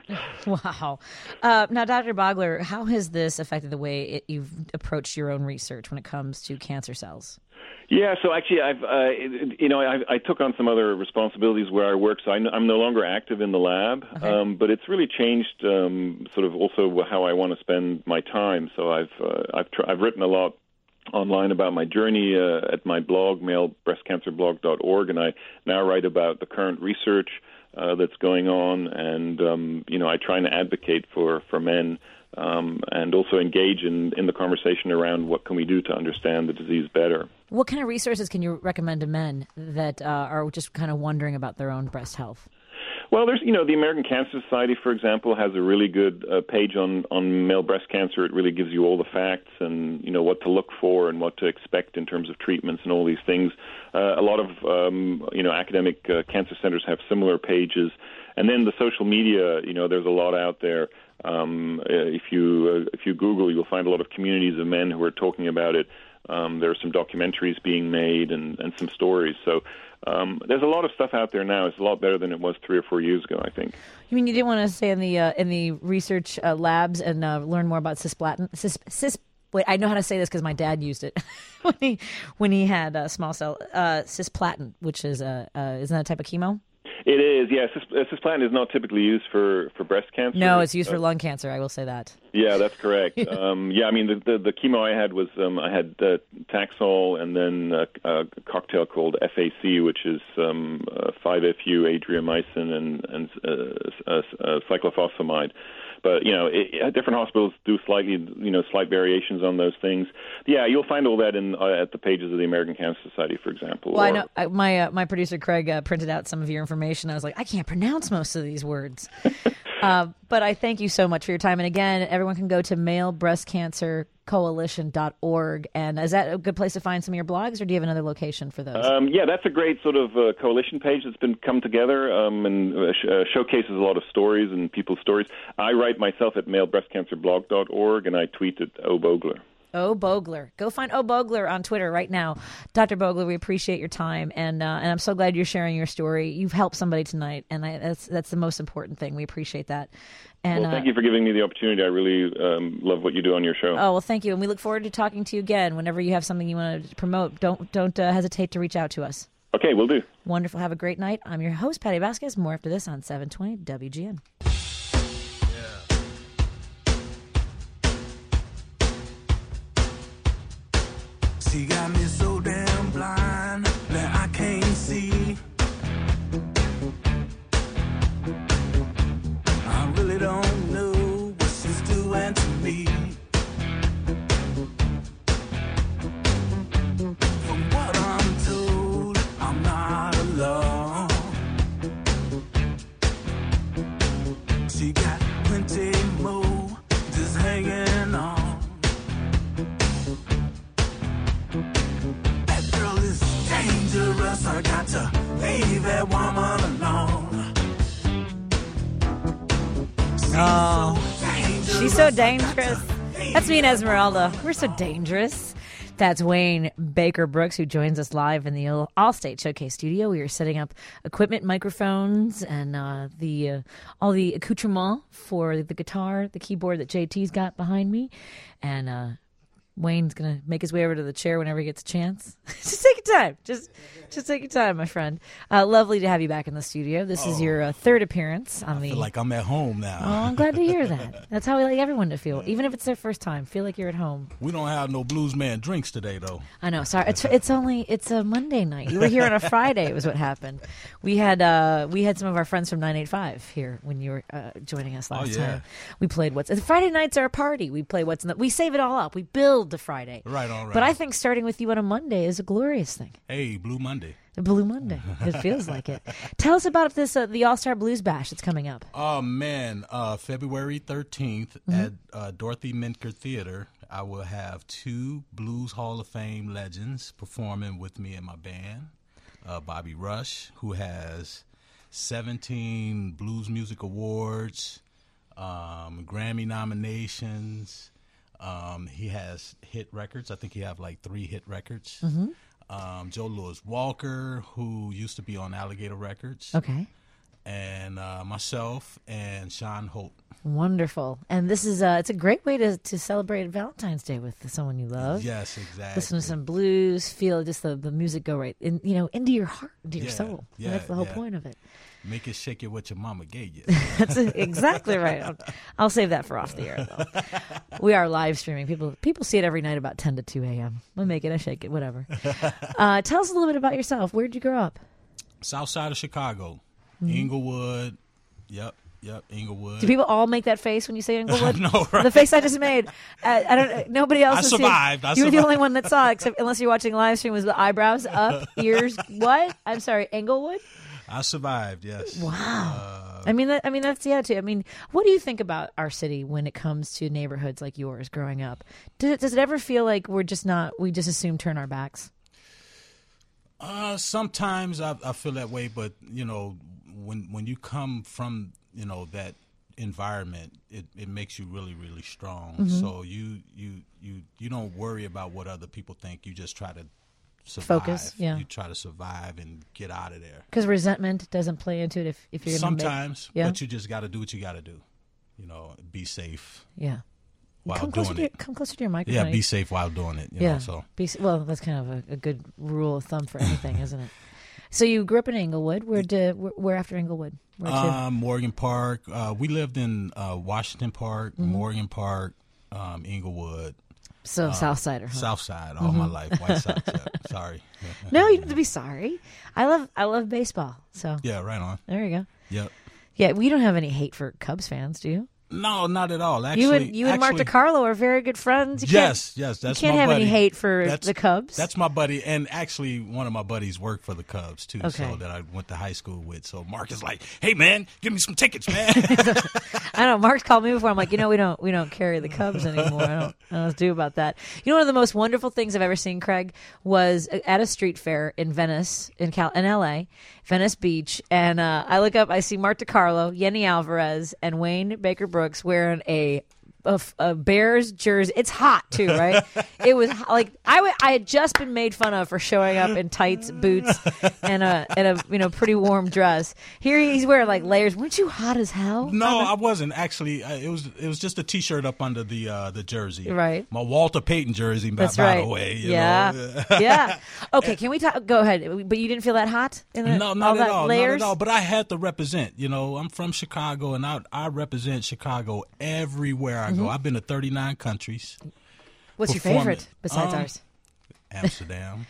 Wow. Uh, now, Doctor Bogler, how has this affected the way it, you've approached your own research when it comes to cancer cells? Yeah, so actually, I've uh, you know I, I took on some other responsibilities where I work, so I'm, I'm no longer active in the lab. Okay. Um, but it's really changed, um, sort of also how I want to spend my time. So I've uh, I've tr- I've written a lot online about my journey uh, at my blog, male breast cancer blog dot org, and I now write about the current research uh, that's going on, and um, you know I try and advocate for for men. Um, and also engage in, in the conversation around what can we do to understand the disease better. What kind of resources can you recommend to men that uh, are just kind of wondering about their own breast health? Well, there's, you know, the American Cancer Society, for example, has a really good uh, page on, on male breast cancer. It really gives you all the facts and, you know, what to look for and what to expect in terms of treatments and all these things. Uh, a lot of, um, you know, academic uh, cancer centers have similar pages. And then the social media, you know, there's a lot out there. Um, if you uh, if you Google, you'll find a lot of communities of men who are talking about it. Um, there are some documentaries being made and, and some stories. So um, there's a lot of stuff out there now. It's a lot better than it was three or four years ago, I think. You mean you didn't want to stay in the uh, in the research uh, labs and uh, learn more about cisplatin? Cis, cis, wait, I know how to say this because my dad used it when he when he had uh, small cell uh, cisplatin, which is a uh, isn't that a type of chemo? It is, yeah. Cis, uh, cisplatin is not typically used for, for breast cancer. No, it's used uh, for lung cancer. I will say that. Yeah, that's correct. um, yeah, I mean, the, the, the chemo I had was um, I had uh, Taxol and then a, a cocktail called F A C, which is um, uh, five F U, adriamycin, and, and uh, uh, uh, cyclophosphamide. But, you know, it, different hospitals do slightly, you know, slight variations on those things. Yeah, you'll find all that in uh, at the pages of the American Cancer Society, for example. Well, or, I know I, my uh, my producer Craig uh, printed out some of your information. I was like, I can't pronounce most of these words. uh, but I thank you so much for your time. And again, everyone can go to male breast cancer coalition dot org. And is that a good place to find some of your blogs, or do you have another location for those? Um, yeah, that's a great sort of uh, coalition page that's been come together um, and uh, sh- uh, showcases a lot of stories and people's stories. I write myself at male breast cancer blog dot org, and I tweet at O Bogler. O Bogler. Go find O Bogler on Twitter right now. Doctor Bogler, we appreciate your time, and uh, and I'm so glad you're sharing your story. You've helped somebody tonight, and I, that's that's the most important thing. We appreciate that. And, well, thank uh, you for giving me the opportunity. I really um, love what you do on your show. Oh, well, thank you, and we look forward to talking to you again. Whenever you have something you want to promote, don't don't uh, hesitate to reach out to us. Okay, we'll do. Wonderful. Have a great night. I'm your host, Patty Vasquez. More after this on seven twenty W G N. She got me so damn blind that I can't see. I really don't know what she's doing to me. From what I'm told, I'm not alone. She got plenty more just hanging on. I got to leave that woman alone. She's Oh, so dangerous. she's so dangerous. That's me and Esmeralda. We're so dangerous. That's Wayne Baker Brooks, who joins us live in the Allstate Showcase studio. We are setting up equipment, microphones, and uh, the uh, all the accoutrement for the guitar, the keyboard that J T's got behind me, and uh, Wayne's gonna make his way over to the chair whenever he gets a chance. Just take your time. Just, just take your time, my friend. Uh, lovely to have you back in the studio. This is your uh, third appearance on I the. feel like I'm at home now. Oh, I'm glad to hear that. That's how we like everyone to feel, even if it's their first time. Feel like you're at home. We don't have no Blues Man drinks today, though. I know. Sorry, it's it's only it's a Monday night. You were here on a Friday. Was what happened. We had uh, we had some of our friends from nine eighty-five here when you were uh, joining us last Oh, yeah. time. We played what's Friday nights are a party. We play what's in the, we save it all up. We build to Friday. Right on, right. But I think starting with you on a Monday is a glorious thing. Hey, Blue Monday. The Blue Monday. It feels like it. Tell us about this uh, the All Star Blues Bash that's coming up. Oh, man. Uh, February thirteenth Mm-hmm. at uh, Dorothy Minker Theater, I will have two Blues Hall of Fame legends performing with me in my band. Uh, Bobby Rush, who has seventeen Blues Music Awards, um, Grammy nominations. Um, he has hit records. I think he have like three hit records. Mm-hmm. Um, Joe Louis Walker, who used to be on Alligator Records. Okay. and uh, myself and Sean Holt. Wonderful. And this is uh, it's a great way to, to celebrate Valentine's Day with someone you love. Yes, exactly. Listen to some blues, feel just the, the music go right in, you know, into your heart, into your Yeah, soul. yeah, That's the whole yeah. point of it. Make it shake it what your mama gave you. That's exactly right. I'll, I'll save that for off the air, though. We are live streaming. People people see it every night about ten to two a.m. We make it, I shake it, whatever. Uh, tell us a little bit about yourself. Where did you grow up? South side of Chicago, Mm-hmm. Inglewood. Yep, yep, Inglewood. Do people all make that face when you say Inglewood? know, right? The face I just made. I, I don't. Nobody else. I has seen- survived. I you were the survived. only one that saw it, except unless you're watching live stream. Was the eyebrows up, ears what? I'm sorry, Englewood. I survived. Yes. Wow. Uh, I mean, that, I mean that's the attitude. I mean, what do you think about our city when it comes to neighborhoods like yours growing up? Does it, does it ever feel like we're just not? We just assume turn our backs. Uh, sometimes I, I feel that way, but you know, when when you come from you know that environment, it, it makes you really really strong. Mm-hmm. So you you you you don't worry about what other people think. You just try to survive. Focus, yeah. You try to survive and get out of there. Because resentment doesn't play into it. If if you're gonna Sometimes, make, yeah, but you just got to do what you got to do. You know, be safe yeah. while Come closer doing to your, it. come closer to your microphone. Yeah, be safe while doing it. You yeah. know, so Be, well, that's kind of a, a good rule of thumb for anything, isn't it? So you grew up in Inglewood. Where did where, where after Inglewood? Where to? um, Morgan Park. Uh, we lived in uh, Washington Park, Mm-hmm. Morgan Park, um, Inglewood. So South Sider. Huh? South Side all my life. White Sox. Yeah. Sorry. No, you don't have to be sorry. I love I love baseball. So Yeah, right on. there you go. Yep. Yeah, we don't have any hate for Cubs fans, do you? No, not at all. Actually, you and you and Mark actually, DiCarlo are very good friends. You Yes, can't, yes, that's you can't my have buddy. any hate for That's- the Cubs. That's my buddy, and actually, one of my buddies worked for the Cubs too. Okay. So that I went to high school with. So Mark is like, "Hey, man, give me some tickets, man." I know. Mark's called me before. I'm like, you know, we don't we don't carry the Cubs anymore. I don't, I don't know what to do about that. You know, one of the most wonderful things I've ever seen, Craig, was at a street fair in Venice, in Cal, in L A, Venice Beach, and uh, I look up, I see Mark DiCarlo, Yenny Alvarez, and Wayne Baker Brooks wearing a. A, a Bears jersey. It's hot too, right? It was hot. Like I, w- I had just been made fun of for showing up in tights, boots, and a and a you know pretty warm dress. Here he's wearing like layers. Weren't you hot as hell? No, I wasn't actually. Uh, it was it was just a T-shirt up under the uh, the jersey. Right. My Walter Payton jersey. By, That's by right. the way. You yeah, know? yeah. Okay, can we talk? Go ahead. But you didn't feel that hot? In the, No, not all at that all. Layers? Not at all. But I had to represent. You know, I'm from Chicago, and I I represent Chicago everywhere I go. I've been to thirty-nine countries. What's your performing. favorite besides Um, ours? Amsterdam.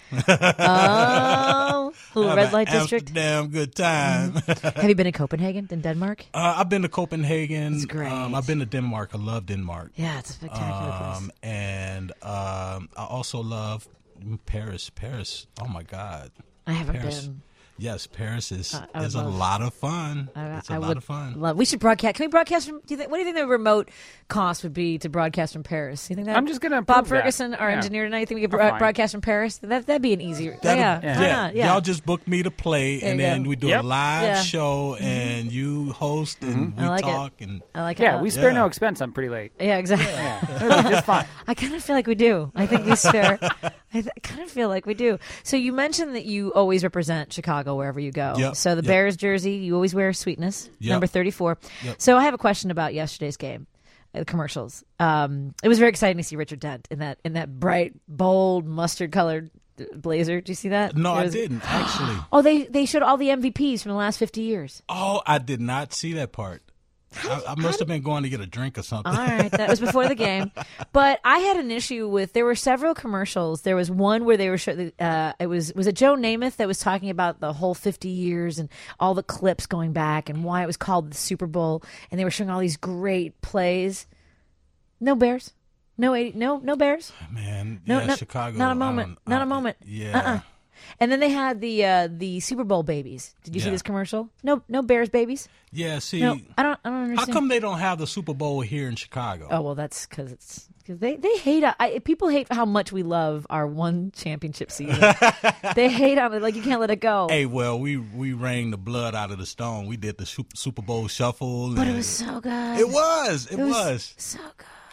Oh, little Have red an light district. Amsterdam, good time. Have you been to Copenhagen in Denmark? uh, I've been to Copenhagen. It's great. Um, I've been to Denmark. I love Denmark. Yeah, it's a spectacular place. Um, and um, I also love Paris. Paris. Oh my God. I haven't Paris. been. Yes, Paris is I- I would is a love- lot of fun. I, it's a I lot would of fun. love. We should broadcast. Can we broadcast from? Do you think, what do you think the remote cost would be to broadcast from Paris? You think that? I'm just gonna Bob approve that. Ferguson, our Yeah. engineer tonight. You think we could I'm bro- fine. broadcast from Paris? That that'd be an easier. That'd- yeah, yeah. why yeah. not? yeah. Y'all just book me to play, There and you then go. we do Yep. a live Yeah. show, and you host, and we I like it. talk, and I like it. Yeah, Uh, we spare Yeah. no expense. I'm pretty late. Yeah, exactly. It'll be just fine. I kind of feel like we do. I think we spare. I th- kind of feel like we do. So you mentioned that you always represent Chicago wherever you go. Yep, So the yep. Bears jersey, you always wear Sweetness, Yep. number thirty-four. Yep. So I have a question about yesterday's game, uh, the commercials. Um, it was very exciting to see Richard Dent in that in that bright, bold, mustard-colored blazer. Did you see that? no, It I was- didn't actually. Oh, they they showed all the M V Ps from the last fifty years. Oh, I did not see that part. I, I must have been going to get a drink or something. All right, that was before the game. But I had an issue with there were several commercials. There was one where they were show, uh, it was was it Joe Namath that was talking about the whole fifty years and all the clips going back and why it was called the Super Bowl, and they were showing all these great plays. No Bears, no eighty, no no Bears. Man, No, yeah, no, Chicago. not a I moment, don't- not I- a moment. Yeah. Uh-uh. And then they had the uh, the Super Bowl babies. Did you see Yeah. this commercial? No, no Bears babies. Yeah, see, No, I don't. I don't understand. how come they don't have the Super Bowl here in Chicago? Oh well, that's because it's because they they hate I, people hate how much we love our one championship season. They hate on it like you can't let it go. Hey, well, we we wrung the blood out of the stone. We did the Sup- Super Bowl shuffle. But it and- was so good. It was. It, It was was. so good.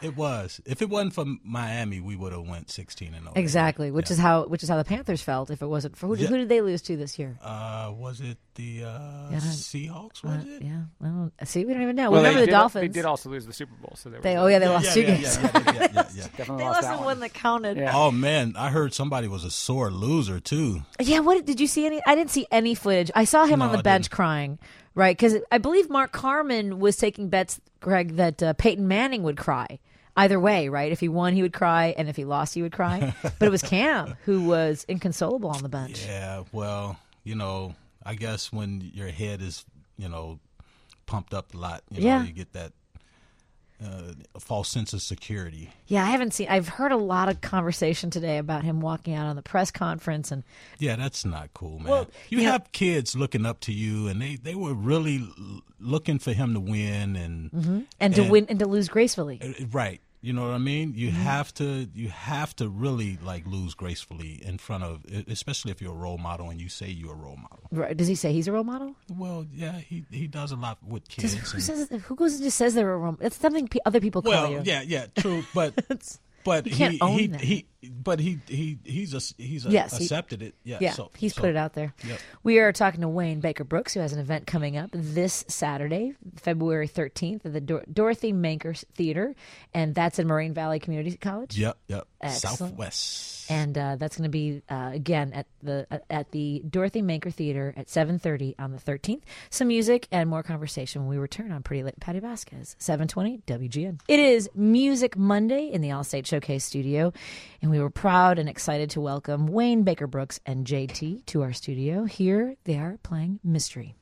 It was. If it wasn't for Miami, we would have went sixteen and oh. Exactly, which Yeah. is how which is how the Panthers felt. If it wasn't for who, Yeah. who did they lose to this year? Uh, was it the uh, Yeah, I don't- Seahawks? Was Uh, it? yeah, well, see, we don't even know. Well, we remember they the did, Dolphins. They did also lose the Super Bowl, so they, They- were, oh yeah, they Yeah, lost yeah, two yeah, games. yeah, yeah, yeah, yeah, yeah. definitely They lost lost that the one. one that counted. Yeah. Oh man, I heard somebody was a sore loser too. Yeah, what did you see any? I didn't see any footage. I saw him No, on the I bench didn't. crying, right? Because I believe Mark Carman was taking bets, Greg, that uh, Peyton Manning would cry either way, right? If he won, he would cry, and if he lost, he would cry. But it was Cam who was inconsolable on the bench. Yeah, well, you know, I guess when your head is, you know, pumped up a lot, you know, Yeah. you get that uh, a false sense of security. Yeah, I haven't seen. I've heard a lot of conversation today about him walking out on the press conference, and Yeah, that's not cool, man. Well, you you know- have kids looking up to you, and they, they were really l- looking for him to win, and and to And- win and to lose gracefully. Uh, right. You know what I mean? You Mm-hmm. have to you have to really like lose gracefully in front of, especially if you're a role model and you say you're a role model. Right. Does he say he's a role model? Well, yeah, he he does a lot with Does, kids. who and- says who goes and just says they're a role? That's something pe- other people call well, you. yeah, yeah, true, but but You can't he own he, that. he but he he he's a, he's a, Yes, he- accepted it. Yeah, Yeah, so, he's so- put it out there. Yep. We are talking to Wayne Baker Brooks, who has an event coming up this Saturday, February thirteenth, at the Dor- Dorothy Manker Theater, and that's in Moraine Valley Community College. Yep, yep. Excellent. Southwest. And uh, that's going to be uh, again at the uh, at the Dorothy Manker Theater at seven thirty on the thirteenth. Some music and more conversation when we return on Pretty Late Patty Vasquez, seven twenty W G N. It is Music Monday in the Allstate Showcase studio, and we were proud and excited to welcome Wayne Baker Brooks and J T to our studio. Here they are playing Mystery.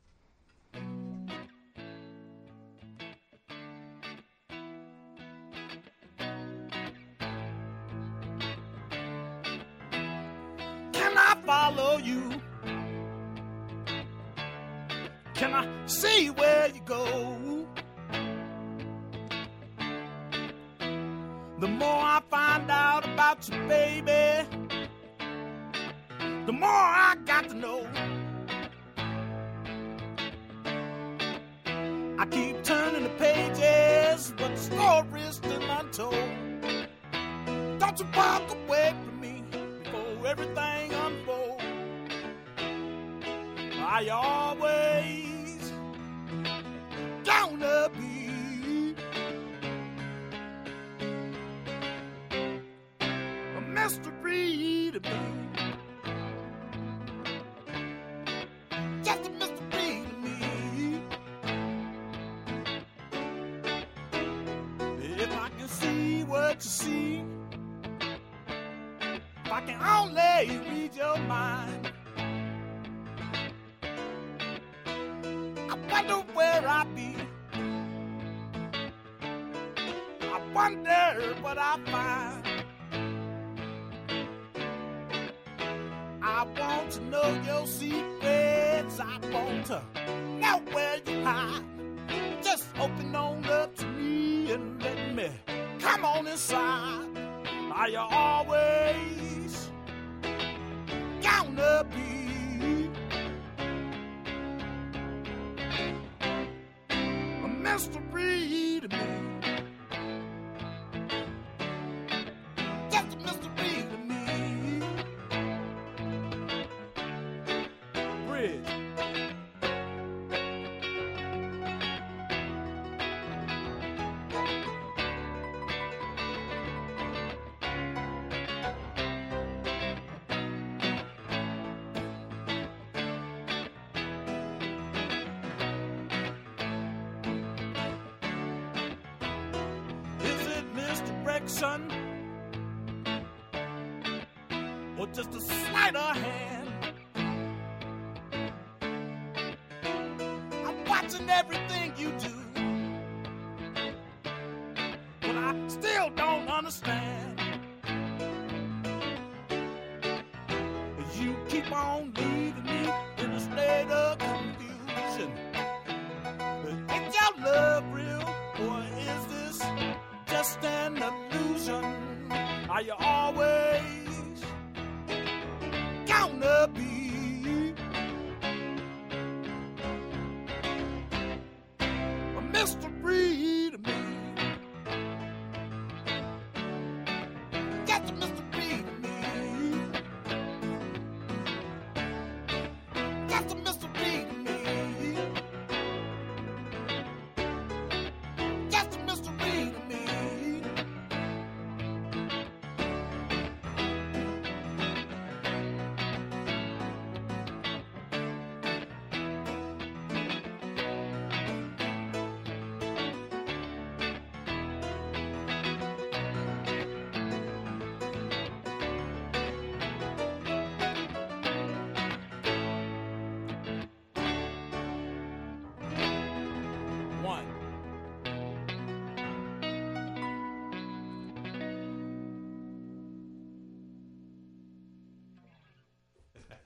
Can I follow you? Can I see where you go? The more I find out about you, baby, the more I got to know. I keep turning the pages, but the story's still untold. Don't you walk away from me before everything unfolds. I always gonna be a mystery to me. Just a mystery to me. If I can see what you see, if I can only read your mind, I wonder where I'd be. I wonder what I find. I want to know your secrets. I want to know where you hide. Just open on up to me and let me come on inside. Are you always gonna be a mystery to me? Just a mystery to me. Bridge. Is it misdirection? Or just a sleight of hand? I'm watching everything you do, but I still don't understand. You keep on leaving me in a state of confusion. Is your love real, or is this just an illusion? Are you always gonna be a mystery to me?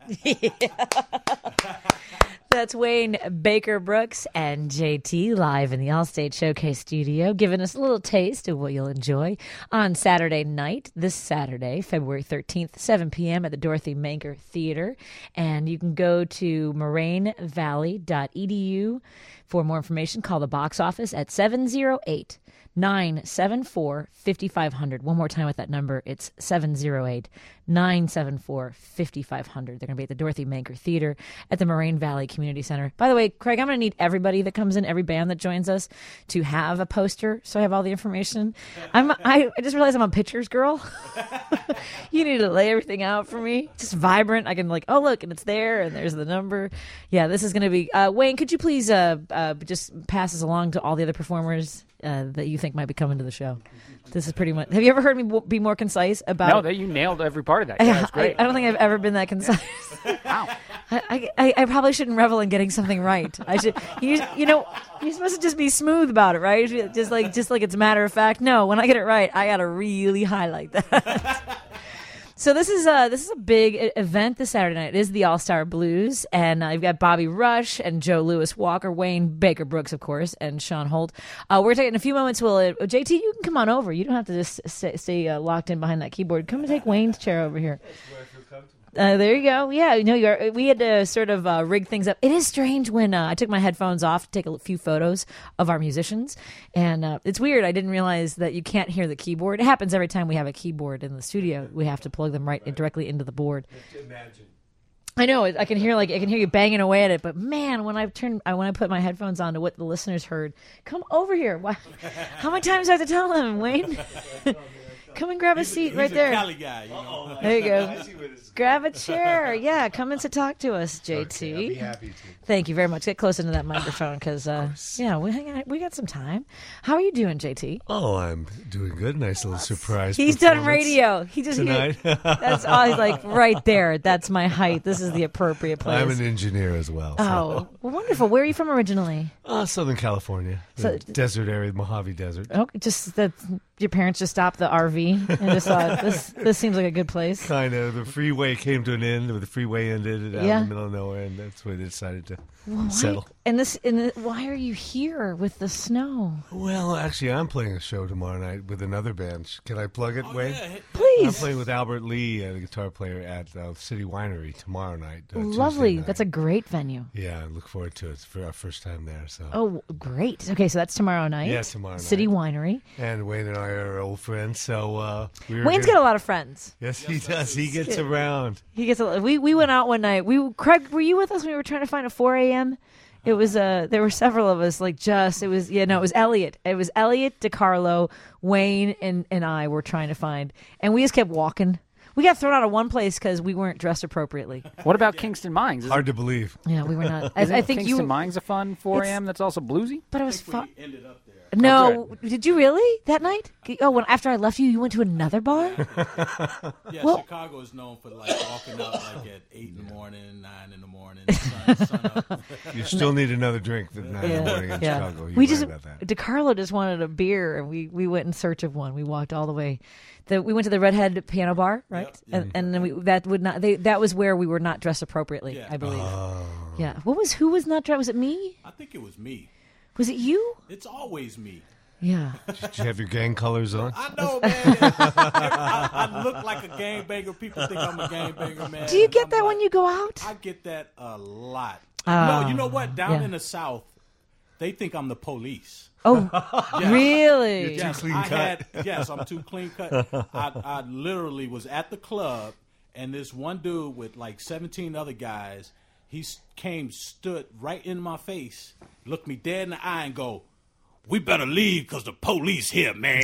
That's Wayne Baker Brooks and J T live in the Allstate Showcase studio, giving us a little taste of what you'll enjoy on Saturday night, this Saturday, February thirteenth, seven p.m. at the Dorothy Manker Theater. And you can go to moraine valley dot e d u for more information. Call the box office at seven oh eight, nine seven four, five five zero zero. One more time with that number. It's seven oh eight, nine seven four, five five zero zero. They're going to be at the Dorothy Manker Theater at the Moraine Valley Community Center. By the way, Craig, I'm going to need everybody that comes in, every band that joins us, to have a poster so I have all the information. I'm, I, I just realized I'm a pictures girl. You need to lay everything out for me. Just vibrant. I can like, oh, look, and it's there, and there's the number. Yeah, this is going to be... Uh, Wayne, could you please uh, uh, just pass this along to all the other performers uh, that you think might be coming to the show? This is pretty much... Have you ever heard me w- be more concise about... No, that you nailed every part of that. Yeah, that's great. I, I don't think I've ever been that concise. Wow. I, I, I probably shouldn't revel in getting something right. I should, you, you know, you're supposed to just be smooth about it, right? Just like, just like it's matter of fact. No, when I get it right, I gotta really highlight that. So this is a this is a big event this Saturday night. It is the All Star Blues, and uh, you've got Bobby Rush and Joe Louis Walker, Wayne Baker Brooks, of course, and Sean Holt. Uh, we're taking a few moments. Will uh, J T, you can come on over. You don't have to just stay, stay uh, locked in behind that keyboard. Come and take Wayne's chair over here. Uh, there you go. Yeah, you know, you are, we had to sort of uh, rig things up. It is strange when uh, I took my headphones off to take a few photos of our musicians, and uh, it's weird. I didn't realize that you can't hear the keyboard. It happens every time we have a keyboard in the studio. We have to plug them right, right. directly into the board. Imagine. I know. I can hear like I can hear you banging away at it, but man, when I turn, I when I put my headphones on to what the listeners heard, come over here. Why, how many times do I have to tell them, Wayne? Come and grab a seat he's right a there. Cali guy, you know? There you go. Grab a chair. Yeah, come in to talk to us, J T. Okay, I'll be happy to. Thank you very much. Get close into that microphone because, uh, yeah, we hang out, we got some time. How are you doing, J T? Oh, I'm doing good. Nice little surprise. He's done radio. He just tonight. He, that's all. He's like right there. That's my height. This is the appropriate place. I'm an engineer as well. So. Oh, well, wonderful. Where are you from originally? Uh, Southern California, the So- desert area, Mojave Desert. Oh, just that your parents just stopped the R V and just thought this this seems like a good place. Kind of. The freeway came to an end. The freeway ended out Yeah. in the middle of nowhere, and that's where they decided to Well, why, settle. and this, and the, why are you here with the snow? Well, actually, I'm playing a show tomorrow night with another band. Can I plug it, Oh, Wayne? yeah. I'm Please, playing with Albert Lee, a guitar player at uh, City Winery tomorrow night. Uh, lovely. Tuesday night. That's a great venue. Yeah, I look forward to it. It's for our first time there. So. Oh, great. Okay, so that's tomorrow night. Yeah, tomorrow night. City Winery. And Wayne and I are old friends, so uh, we were Wayne's gonna- got a lot of friends. Yes, he does. He gets around. He gets. A, we we went out one night. We Craig, were you with us when we were trying to find a four a.m.? It was uh there were several of us. Like just it was yeah no it was Elliot. It was Elliot, DeCarlo, Wayne, and and I were trying to find, and we just kept walking. We got thrown out of one place because we weren't dressed appropriately. What about Kingston Mines? Is Hard to believe. Yeah, we were not. I, Isn't I think Kingston you. Mines a fun four a.m. that's also bluesy? But it was We fun. ended up there. No, did you really that night? Oh, when after I left you, you went to another bar. Yeah, Well- Chicago is known for like walking up like at eight in the morning, nine in the morning, sun, sun up. You still need another drink at nine in the morning in Chicago. You we right just about that. DeCarlo just wanted a beer, and we, we went in search of one. We walked all the way. The, we went to the Redhead Piano Bar, right? Yep. And, and then we that would not they that was where we were not dressed appropriately. Yeah. I believe. Oh. Yeah. What was who was not dressed? Was it me? I think it was me. Was it you? It's always me. Yeah. Did you have your gang colors on? I know, man. I, I look like a gangbanger. People think I'm a gangbanger, man. Do you get I'm that like- when you go out? I get that a lot. Oh, no, you know what? Down yeah. in the South, they think I'm the police. Oh, Yeah. really? You're Yes, clean I cut. had. Yes, I'm too clean cut. I, I literally was at the club, and this one dude with like seventeen other guys, he s- came, stood right in my face, looked me dead in the eye, and go, "We better leave because the police here, man."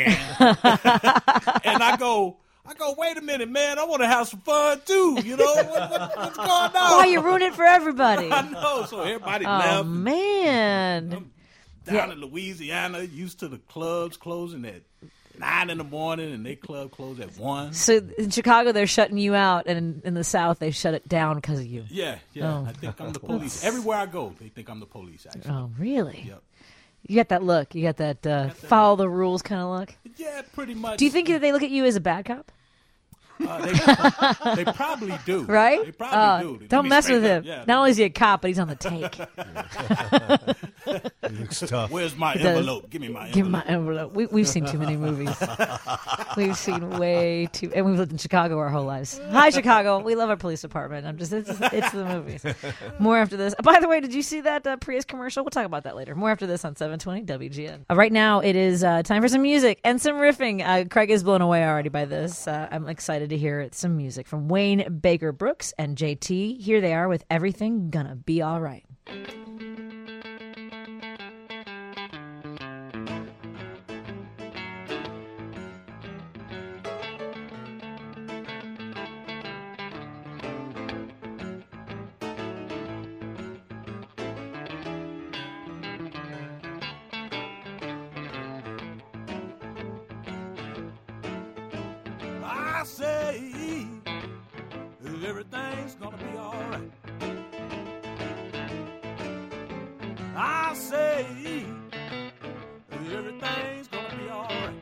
And I go. I go, wait a minute, man. I want to have some fun, too. You know, what, what, what's going on? Why you ruin it for everybody? I know. So everybody Oh left. man. Down Yeah. in Louisiana, used to the clubs closing at nine in the morning, and they club close at one. So in Chicago, they're shutting you out, and in, in the South, they shut it down because of you. Yeah, yeah. Oh. I think I'm the police. Everywhere I go, they think I'm the police, actually. Oh, really? Yep. You got that look. You got that uh, follow the rules kind of look. Yeah, pretty much. Do you think that they look at you as a bad cop? Uh, they, they probably do. Right? They probably Uh, do. They don't be mess with straight him. up, yeah. Not only is he a cop, but he's on the take. He looks tough. Where's my He does. envelope? Give me my envelope. Give him my envelope. We, we've seen too many movies. We've seen way too, and we've lived in Chicago our whole lives. Hi, Chicago. We love our police department. I'm just, it's, it's the movies. More after this. By the way, did you see that uh, Prius commercial? We'll talk about that later. More after this on seven twenty W G N. Uh, right now, it is uh, time for some music and some riffing. Uh, Craig is blown away already by this. Uh, I'm excited to hear some music from Wayne Baker Brooks and J T. Here they are with Everything Gonna Be All Right. I say everything's gonna be all right. I say everything's gonna be all right.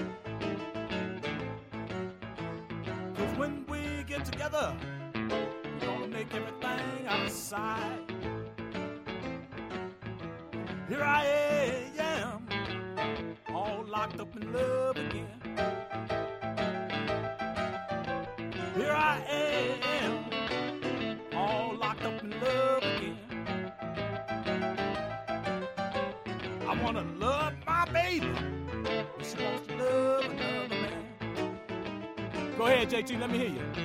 'Cause when we get together, we're gonna make everything outside. Here I am, all locked up in love again. Here I am, all locked up in love again. I wanna love my baby, but she wants to love another man. Go ahead, J T, let me hear you.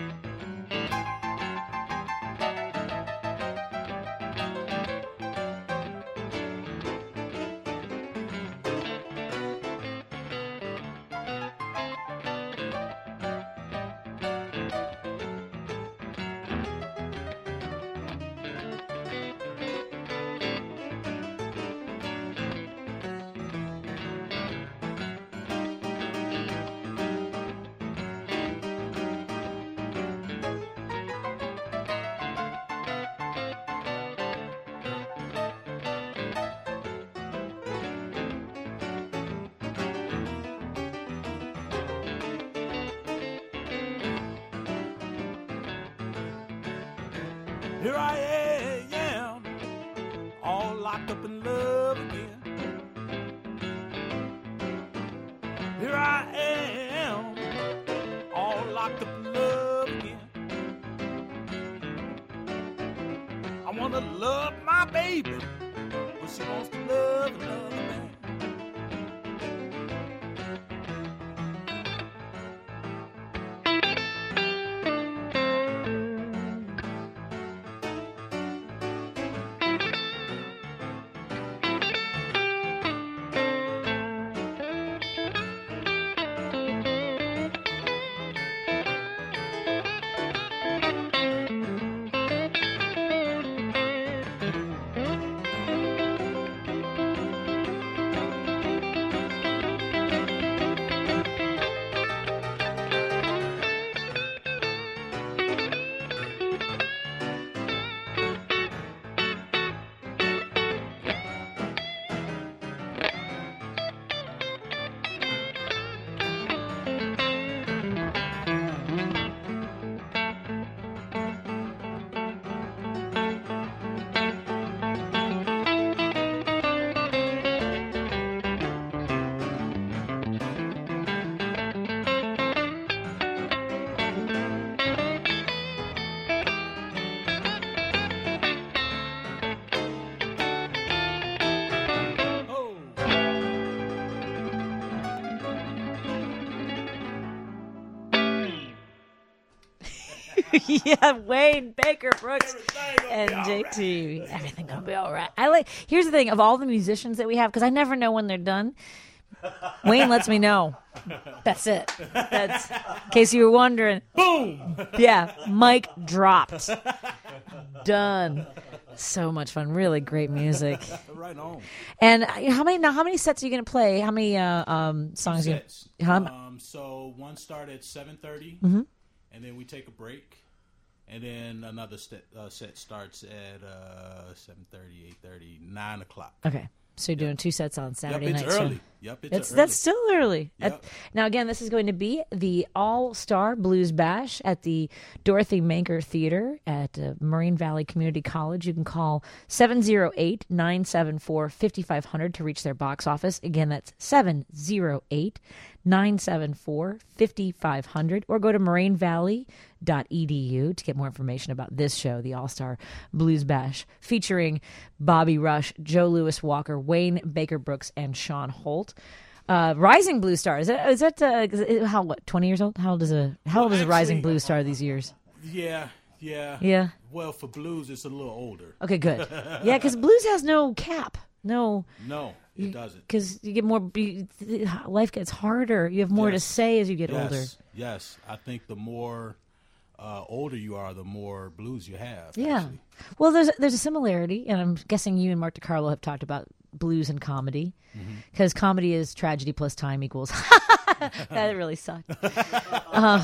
Here I am, all locked up in love again. Here I am, all locked up in love again. I want to love my baby, but she wants to love another man. Yeah, Wayne Baker Brooks and J T. Everything gonna be all right. I like. Here's the thing: of all the musicians that we have, because I never know when they're done. Wayne lets me know. That's it. That's in case you were wondering. Boom. Yeah, mic dropped. Done. So much fun. Really great music. Right on. And how many now? How many sets are you gonna play? How many uh, um, songs? You, Sets. how, Um, so one start at seven thirty, Mhm. and then we take a break, and then another set, uh, set starts at uh, seven thirty, eight thirty, nine o'clock. Okay. So you're doing two sets on Saturday yep, it's nights. early. Right? Yep, it's That's early. that's still early. Yep. At- now again, this is going to be the All Star Blues Bash at the Dorothy Manker Theater at uh, Marine Valley Community College. You can call seven oh eight, nine seven four, five five zero zero to reach their box office. Again, that's seven oh eight, nine seven four, five five zero zero, or go to moraine valley dot e d u to get more information about this show, the All Star Blues Bash, featuring Bobby Rush, Joe Louis Walker, Wayne Baker Brooks, and Sean Holt. Uh, rising blues star. Is that, is that uh, is it- how what twenty years old? How old is a how old Well, is a rising actually- blues star these years? Yeah, yeah. Yeah. Well, for blues, it's a little older. Okay, good. Yeah, because blues has no cap. No, No, it doesn't. because you get more. You, life gets harder. You have more to Yes. say as you get yes, older. Yes, I think the more uh, older you are, the more blues you have. Yeah. actually. Well, there's there's a similarity, and I'm guessing you and Mark DiCarlo have talked about blues and comedy, because comedy is tragedy plus time equals. That really sucked. Uh,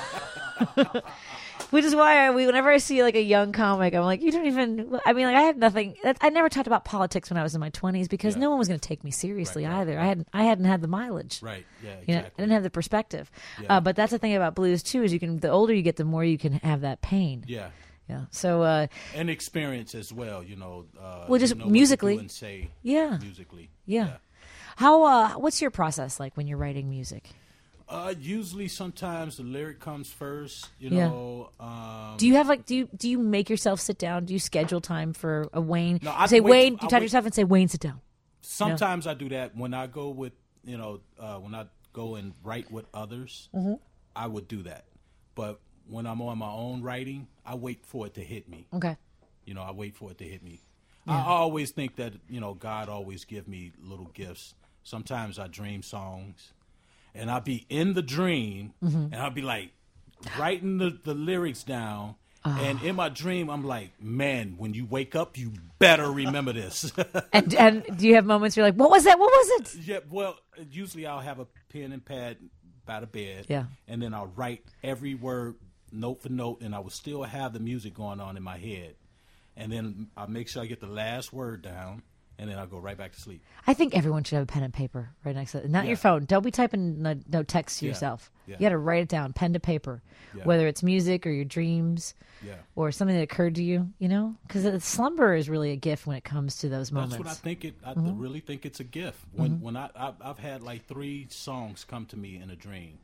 which is why I, we, whenever I see like a young comic, I'm like, you don't even. I mean, like I had nothing. That, I never talked about politics when I was in my twenties because Yeah. no one was going to take me seriously Right, right, either. right. I hadn't I hadn't had the mileage. Right. Yeah. Exactly. You know, I didn't have the perspective. Yeah. Uh, but that's the thing about blues too is you can the older you get, the more you can have that pain. Yeah. Yeah. So uh, And experience as well. You know. Uh, Well, just you know what to musically. do and say. Yeah. Musically. yeah. How uh, what's your process like when you're writing music? Uh, usually, sometimes the lyric comes first. You Yeah. know. Um, Do you have like do you do you make yourself sit down? Do you schedule time for a Wayne? No, You I say wait- Wayne. I You talk to wait- yourself and say Wayne, sit down. Sometimes I do that when I go with you know uh, when I go and write with others. Mm-hmm. I would do that, but when I'm on my own writing, I wait for it to hit me. Okay. You know, I wait for it to hit me. I, I always think that you know God always give me little gifts. Sometimes I dream songs, and I'll be in the dream, Mm-hmm. and I'll be like writing the, the lyrics down. Ah. And in my dream, I'm like, man, when you wake up, you better remember this. And and do you have moments where you're like, what was that? What was it? Yeah, well, usually I'll have a pen and pad by the bed. Yeah. And then I'll write every word note for note, and I will still have the music going on in my head. And then I'll make sure I get the last word down, and then I'll go right back to sleep. I think everyone should have a pen and paper right next to it. Not Yeah. your phone. Don't be typing no, no text to Yeah. yourself. Yeah. You got to write it down, pen to paper, Yeah. whether it's music or your dreams Yeah. or something that occurred to you, you know? Because slumber is really a gift when it comes to those moments. That's what I think. It. I Mm-hmm. really think it's a gift. When when I I've, I've had like three songs come to me in a dream,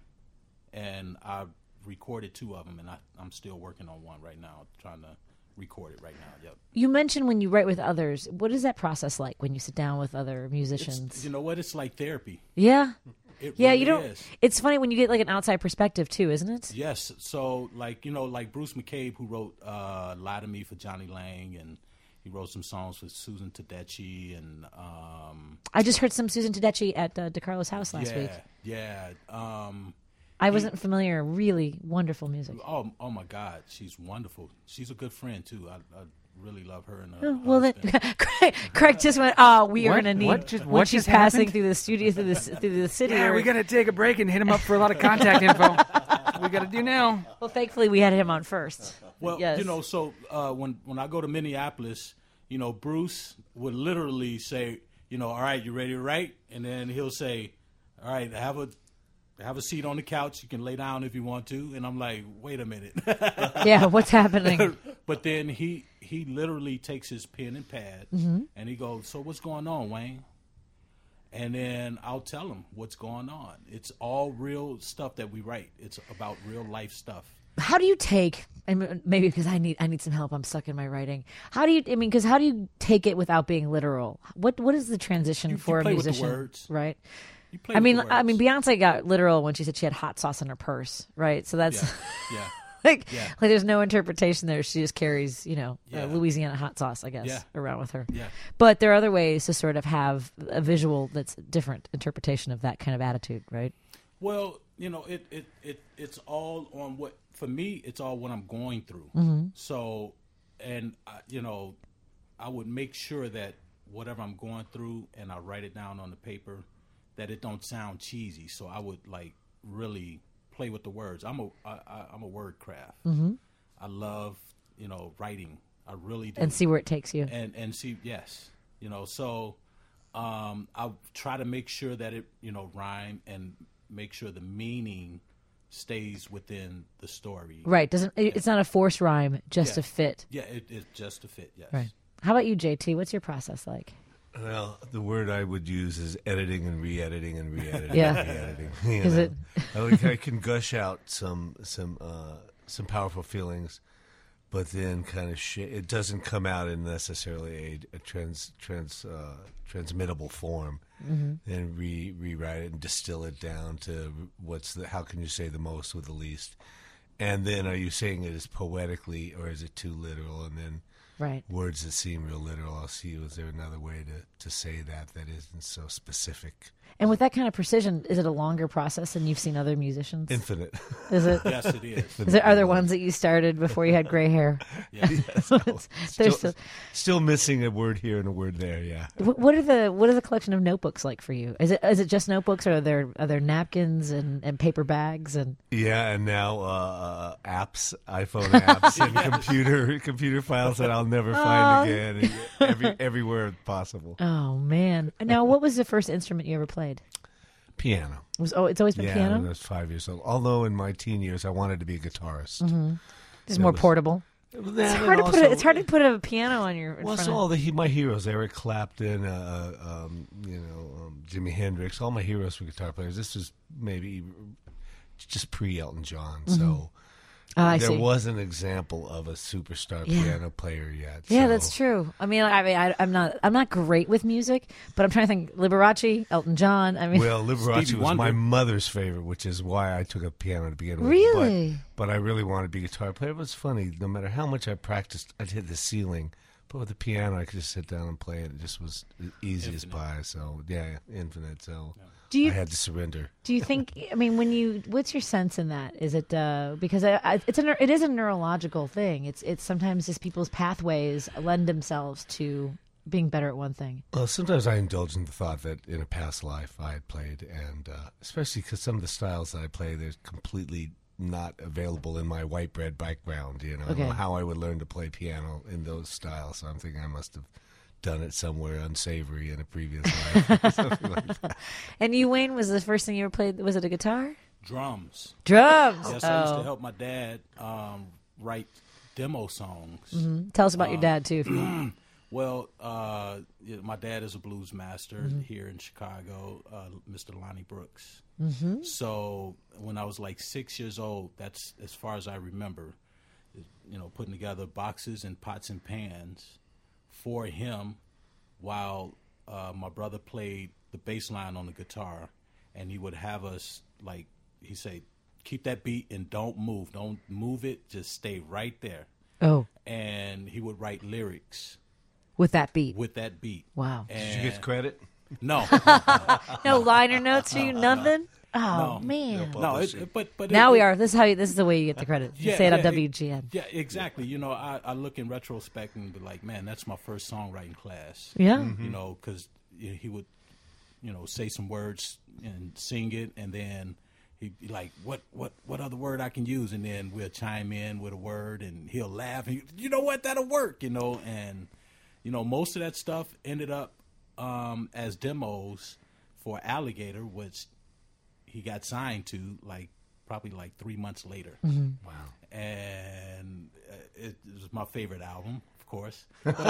and I recorded two of them, and I, I'm still working on one right now, trying to record it right now. Yep. You mentioned when you write with others. What is that process like when you sit down with other musicians? It's, you know what? It's like therapy. yeah. It Yeah, really you don't. is. It's funny when you get like an outside perspective too, isn't it? Yes. So, like, you know, like Bruce McCabe, who wrote uh, Lie to Me for Johnny Lang, and he wrote some songs with Susan Tedeschi, and um, I just heard some Susan Tedeschi at uh, DeCarlo's house last yeah, week. yeah. Um, I wasn't familiar. Really wonderful music. oh, oh my God, she's wonderful. She's a good friend too. I, I really love her. And her Oh, well, then husband. Craig, Craig just went. Oh, we are What- going to need what just- when what she's just passing happened? through the studio, through the through the city. Yeah, or- we got to take a break and hit him up for a lot of contact info. We got to do now. Well, thankfully, we had him on first. Well, Yes. you know, so uh, when when I go to Minneapolis, you know, Bruce would literally say, you know, all right, you ready to write? And then he'll say, all right, have a have a seat on the couch. You can lay down if you want to. And I'm like, wait a minute. Yeah, what's happening? But then he he literally takes his pen and pad Mm-hmm. and he goes, so what's going on, Wayne? And then I'll tell him what's going on. It's all real stuff that we write. It's about real life stuff. How do you take? And maybe because I need I need some help. I'm stuck in my writing. How do you? I mean, because how do you take it without being literal? What What is the transition You- you for play a with the musician? words. Right. You play I with mean, the I mean, words. Beyonce got literal when she said she had hot sauce in her purse, right? So that's Yeah, yeah. like, Yeah. like there's no interpretation there. She just carries, you know, Yeah. uh, Louisiana hot sauce, I guess, Yeah. around with her. Yeah. But there are other ways to sort of have a visual that's different interpretation of that kind of attitude, right? Well, you know, it, it, it it's all on what, for me, it's all what I'm going through. Mm-hmm. So, and, I, you know, I would make sure that whatever I'm going through and I write it down on the paper, that it don't sound cheesy. So I would, like, really play with the words. I'm a, I, I, I'm a word craft. Mm-hmm. I love, you know, writing. I really do. And see where it takes you. and and see, yes, you know, so Um, I'll try to make sure that it, you know, rhyme and make sure the meaning stays within the story. Right. Doesn't it, it's not a forced rhyme, just Yeah. to fit. Yeah, it, it's just to fit. Yes. Right. How about you, J T? What's your process like? Well, the word I would use is editing and re-editing and re-editing Yeah. and re-editing. You Is know? it- I, like, I can gush out some some uh, some powerful feelings, but then kind of sh- it doesn't come out in necessarily a, a trans trans uh, transmittable form. Mm-hmm. And re rewrite it and distill it down to what's the how can you say the most with the least, and then are you saying it as poetically or is it too literal? And then Right. words that seem real literal, I'll see, is there another way to, to say that that isn't so specific? And with that kind of precision, is it a longer process than you've seen other musicians? Infinite. Is it? Yes, it is. Is there other ones that you started before you had gray hair? Yes. There's still, still- still missing a word here and a word there, yeah. Wh- What are the what are the collection of notebooks like for you? Is it is it just notebooks, or are there are there napkins and, and paper bags and? Yeah, and now uh, uh, apps, iPhone apps, and computer computer files that I'll never Aw. find again, and every everywhere possible. Oh man! Now, what was the first instrument you ever played? Piano. It was oh, it's always been Yeah, piano. when I was five years old. Although in my teen years, I wanted to be a guitarist. Mm-hmm. It's That more was- portable. That It's and hard to put also- a, it's hard to put a piano on your. In Well, front so of- all the he, my heroes, Eric Clapton, uh, um, you know, um, Jimi Hendrix, all my heroes were guitar players. This was maybe just pre Elton John, so Oh, I there see. was an example of a superstar Yeah. piano player yet. Yeah, so- that's true. I mean, I mean, I, I'm not, I'm not great with music, but I'm trying to think. Liberace, Elton John. I mean, Well, Liberace Stevie was my Wonder. mother's favorite, which is why I took up piano to begin with. Really? But, but I really wanted to be a guitar player. It was funny. No matter how much I practiced, I'd hit the ceiling. But with the piano, I could just sit down and play it. It just was easy as pie. So, yeah, infinite. So do you I had to surrender. do you think? I mean, when you, what's your sense in that? Is it uh, because I, I, it's a neur- it is a neurological thing. It's it's sometimes just people's pathways lend themselves to being better at one thing. Well, sometimes I indulge in the thought that in a past life I had played, and uh, especially because some of the styles that I play, they're completely not available in my white bread background. You know, I don't Okay. know how I would learn to play piano in those styles. So I'm thinking I must have done it somewhere unsavory in a previous life, or something like that. And you, Wayne, was the first thing you ever played? Was it a guitar? Drums. Drums. Yes, I used Oh. to help my dad um, write demo songs. Mhm. Tell us about your Um, dad too. If you Well, uh, yeah, my dad is a blues master Mm-hmm. here in Chicago, uh, Mister Lonnie Brooks. Mhm. So when I was like six years old, that's as far as I remember, you know, putting together boxes and pots and pans for him while uh, my brother played the bass line on the guitar, and he would have us, like, he say, keep that beat and don't move. Don't move it. Just stay right there. Oh. And he would write lyrics with that beat. with that beat. Wow. And Did you get credit? No. No liner notes for you, nothing. Oh No. man. No, it, but but Now it, we it- are. This is how you, this is the way you get the credit. You Yeah, say it on yeah, W G N. Yeah, exactly. You know, I, I look in retrospect and be like, man, that's my first songwriting class. Yeah. You know, because he would, you know, say some words and sing it, and then he'd be like, what, what, what other word I can use? And then we'll chime in with a word, and he'll laugh. And you know what? That'll work, you know. And, you know, most of that stuff ended up um, as demos for Alligator, which he got signed to, like, probably like three months later. Mhm. Wow. And uh, it, it was my favorite album, of course.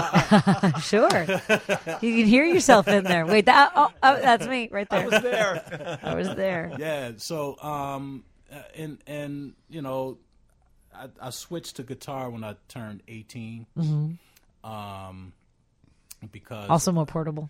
Sure. You can hear yourself in there. Wait, that, oh, oh, that's me right there. I was there. I was there. Yeah. So, um, uh, and and you know, I, I switched to guitar when I turned eighteen. Mhm. Um, because Also more portable.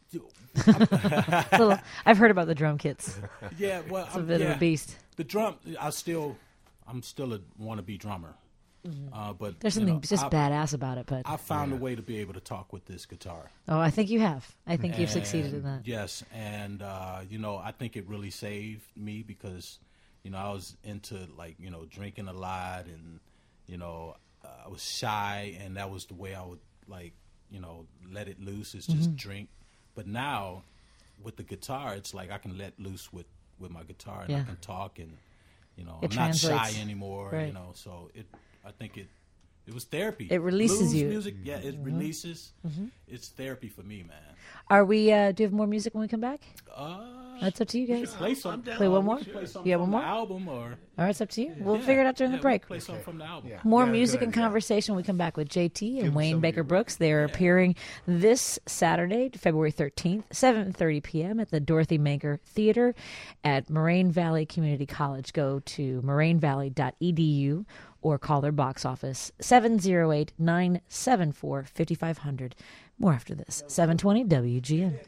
A little- I've heard about the drum kits. Yeah, well, It's a I'm- bit of yeah. a beast. The drum, I still, I'm still a wannabe drummer. Uh, but There's you something know, just I- badass about it, but I found a way to be able to talk with this guitar. oh, I think you have. I think you've And- succeeded in that. Yes, and uh, you know, I think it really saved me because, you know, I was into like you know drinking a lot, and you know, uh, I was shy, and that was the way I would like you know let it loose is just Mhm. drink. But now, with the guitar, it's like I can let loose with with my guitar, and Yeah. I can talk, and you know, It I'm not translates. shy anymore. You Right. know, so it, I think it. It It was therapy. It releases Blues you. music, yeah, it Mhm. releases. Mhm. It's therapy for me, man. Are we? Uh, do you have more music when we come back? Uh, That's up to you guys. Play some. Play one more. We should play something You have one from more the album, or All right, it's up to you. We'll Yeah. figure it out during Yeah, the break. we'll play something from the album. Yeah. More Yeah, music good and idea. conversation. We come back with J T and Give 'em Wayne some Baker Brooks. They're appearing this Saturday, February thirteenth, seven thirty p.m. at the Dorothy Maker Theater at Moraine Valley Community College. Go to moraine valley dot e d u or call their box office seven oh eight, nine seven four, five five zero zero. More after this. seven twenty W G N.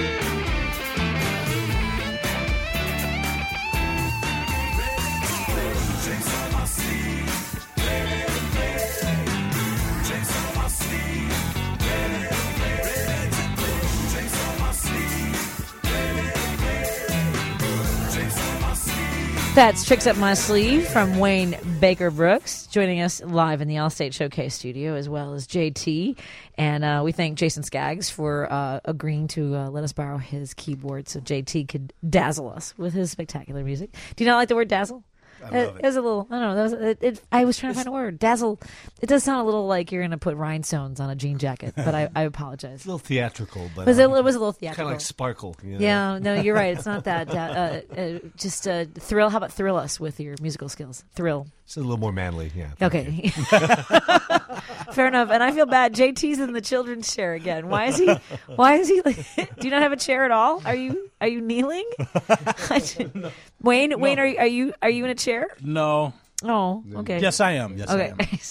That's Tricks Up My Sleeve from Wayne Baker Brooks, joining us live in the Allstate Showcase studio, as well as J T. And uh, we thank Jason Skaggs for uh, agreeing to uh, let us borrow his keyboard so J T could dazzle us with his spectacular music. Do you not like the word dazzle? I love it. It was a little, I don't know. That was, it, it, I was trying to find a word. Dazzle. It does sound a little like you're going to put rhinestones on a jean jacket, but I, I apologize. It's a little theatrical, but was it, um, it was a little theatrical. Kind of like sparkle. You know? Yeah, no, you're right. It's not that. Uh, uh, uh, just uh, thrill. How about thrill us with your musical skills? Thrill. It's a little more manly, yeah. Okay. Fair enough. And I feel bad. J T's in the children's chair again. Why is he? Why is he? Do you not have a chair at all? Are you? Are you kneeling? Wayne, Wayne, are you? Are you? Are you in a chair? No. Oh, okay. Yes, I am. Yes, okay. I am.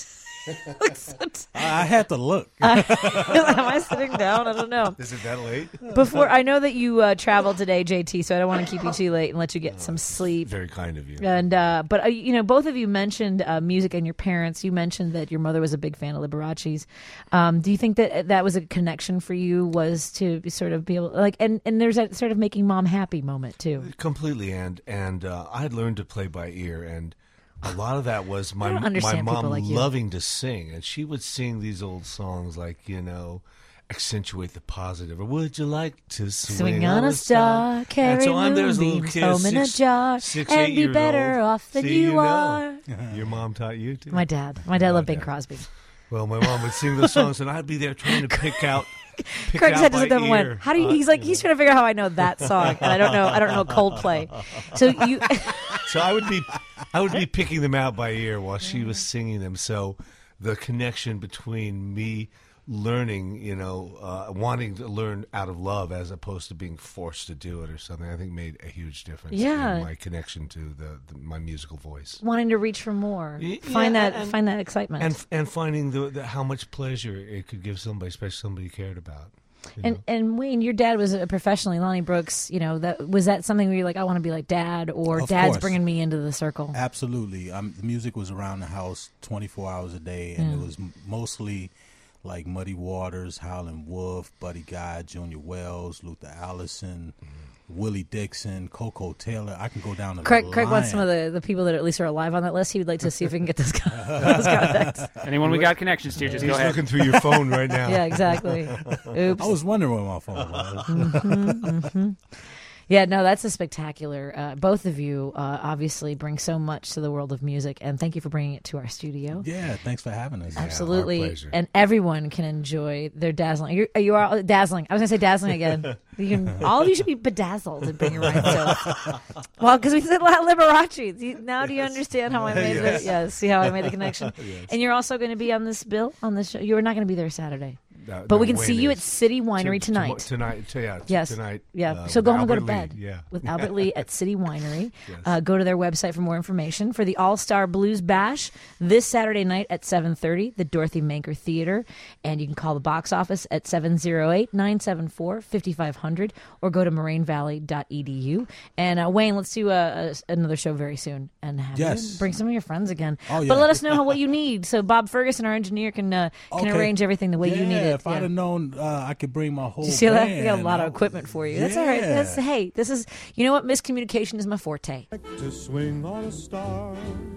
I had to look. Uh, am I sitting down? I don't know. Is it that late? Before I know that you uh, traveled today, J T, so I don't want to keep you too late and let you get some sleep. Very kind of you. And uh, but uh, you know, both of you mentioned uh, music and your parents. You mentioned that your mother was a big fan of Liberace's. Um, do you think that that was a connection for you? Was to be sort of be able like and and there's that sort of making mom happy moment too. Completely, and and uh, I had learned to play by ear, and a lot of that was my I don't my understand mom people like you. loving to sing, and she would sing these old songs like, you know, accentuate the positive, or would you like to swing, Swing on a star, carry and so I'm there as a little moonbeams kid, home in a six- jar, six, and eight be years better old. off than See, you, know. are. Your mom taught you to? My dad. My dad loved Bing Crosby. Well, my mom would sing those songs, and I'd be there trying to pick out. Pick Craig's out head just by looked up and went, ear. "How do you?" Uh, He's like, he's trying to figure out how I know that song, and I don't know. I don't know Coldplay. So you, So I would be, I would be picking them out by ear while she was singing them. So the connection between me learning, you know, uh, wanting to learn out of love as opposed to being forced to do it or something, I think made a huge difference. Yeah. in my connection to the, the my musical voice. wanting to reach for more, Y- find yeah, that, and- find that excitement, and and finding the, the how much pleasure it could give somebody, especially somebody you cared about. you And know. and Wayne, your dad was a professionally Lonnie Brooks. You know, that was that something where you're like, I want to be like Dad, or Of Dad's course. bringing me into the circle. Absolutely. Um, the music was around the house twenty-four hours a day, and Yeah. it was m- mostly like Muddy Waters, Howlin' Wolf, Buddy Guy, Junior Wells, Luther Allison, Willie Dixon, Coco Taylor. I can go down the Craig, line. Craig wants some of the, the people that at least are alive on that list. He would like to see if we can get this guy, those contacts. Anyone we got connections to, just He's go ahead. looking through your phone right now. Yeah, exactly. Oops. I was wondering where my phone was. Mhm, mhm. Yeah, no, that's a spectacular. Uh, both of you uh, obviously bring so much to the world of music, and thank you for bringing it to our studio. Yeah, thanks for having us. Absolutely, pleasure. and everyone can enjoy their dazzling. You're, you are dazzling. I was going to say dazzling again. You can, all of you should be bedazzled and bring your rhinestones. Well, because we said Liberace. You- Now, do you understand how I made Yes. the? Yeah, see how I made the connection. Yes. And you're also going to be on this bill on this show. You're not going to be there Saturday. No, But no, we can Wayne see you is. at City Winery To- tonight. tomo- Tonight, t- yeah, t- Yes. tonight. Yeah. uh, so with go home and go to Albert Lee. bed Yeah. with Albert Lee at City Winery. Yes. Uh, go to their website for more information. For the All Star Blues Bash this Saturday night at seven thirty, the Dorothy Manker Theater. And you can call the box office at seven oh eight, nine seven four, five five zero zero or go to moraine valley dot e d u. And uh, Wayne, let's do a, a, another show very soon. And have Yes. you bring some of your friends again. Oh, yeah. But let us know how, what you need. So Bob Ferguson, our engineer, can uh, can Okay. arrange everything the way yeah, you need it. if I'd have known uh, I could bring my whole Do you see that? band, We got a lot of I- equipment for you. That's all right. Yeah. That's hey, this is you know what? Miscommunication is my forte. To swing on a star,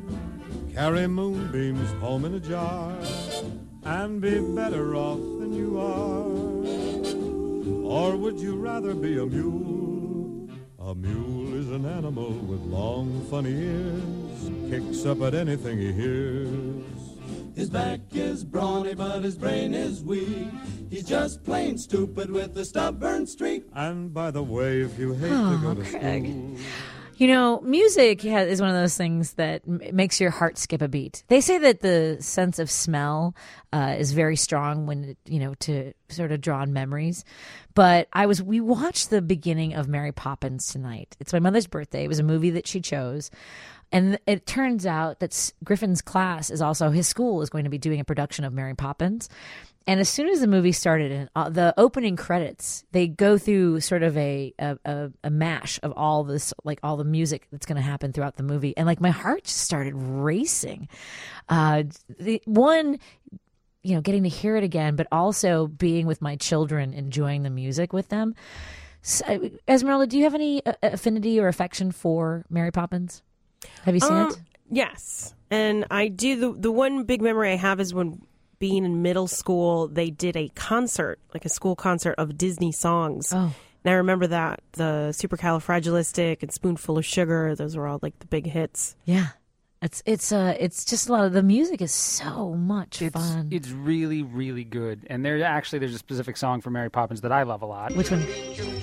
carry moonbeams home in a jar, and be better off than you are. Or would you rather be a mule? A mule is an animal with long, funny ears, kicks up at anything he hears. His back is brawny, but his brain is weak. He's just plain stupid with a stubborn streak. And by the way, if you hate Oh, to go to Craig. school... You know, music ha- is one of those things that m- makes your heart skip a beat. They say that the sense of smell uh, is very strong when, you know, to sort of draw on memories. But I was, we watched the beginning of Mary Poppins tonight. It's my mother's birthday. It was a movie that she chose. And it turns out that S- Griffin's class is also, his school is going to be doing a production of Mary Poppins. And as soon as the movie started, and uh, the opening credits, they go through sort of a, a a a mash of all this, like all the music that's going to happen throughout the movie, and like my heart just started racing. Uh, the one, you know, getting to hear it again, but also being with my children, enjoying the music with them. So, Esmeralda, do you have any uh, affinity or affection for Mary Poppins? Have you seen Um, it? Yes, and I do. The the one big memory I have is when, being in middle school, they did a concert, like a school concert of Disney songs. Oh. And I remember that, the Supercalifragilistic and Spoonful of Sugar, those were all like the big hits. Yeah. It's it's uh it's just a lot of the music is so much It's, fun. it's really, really good. And there actually there's a specific song for Mary Poppins that I love a lot. Which one?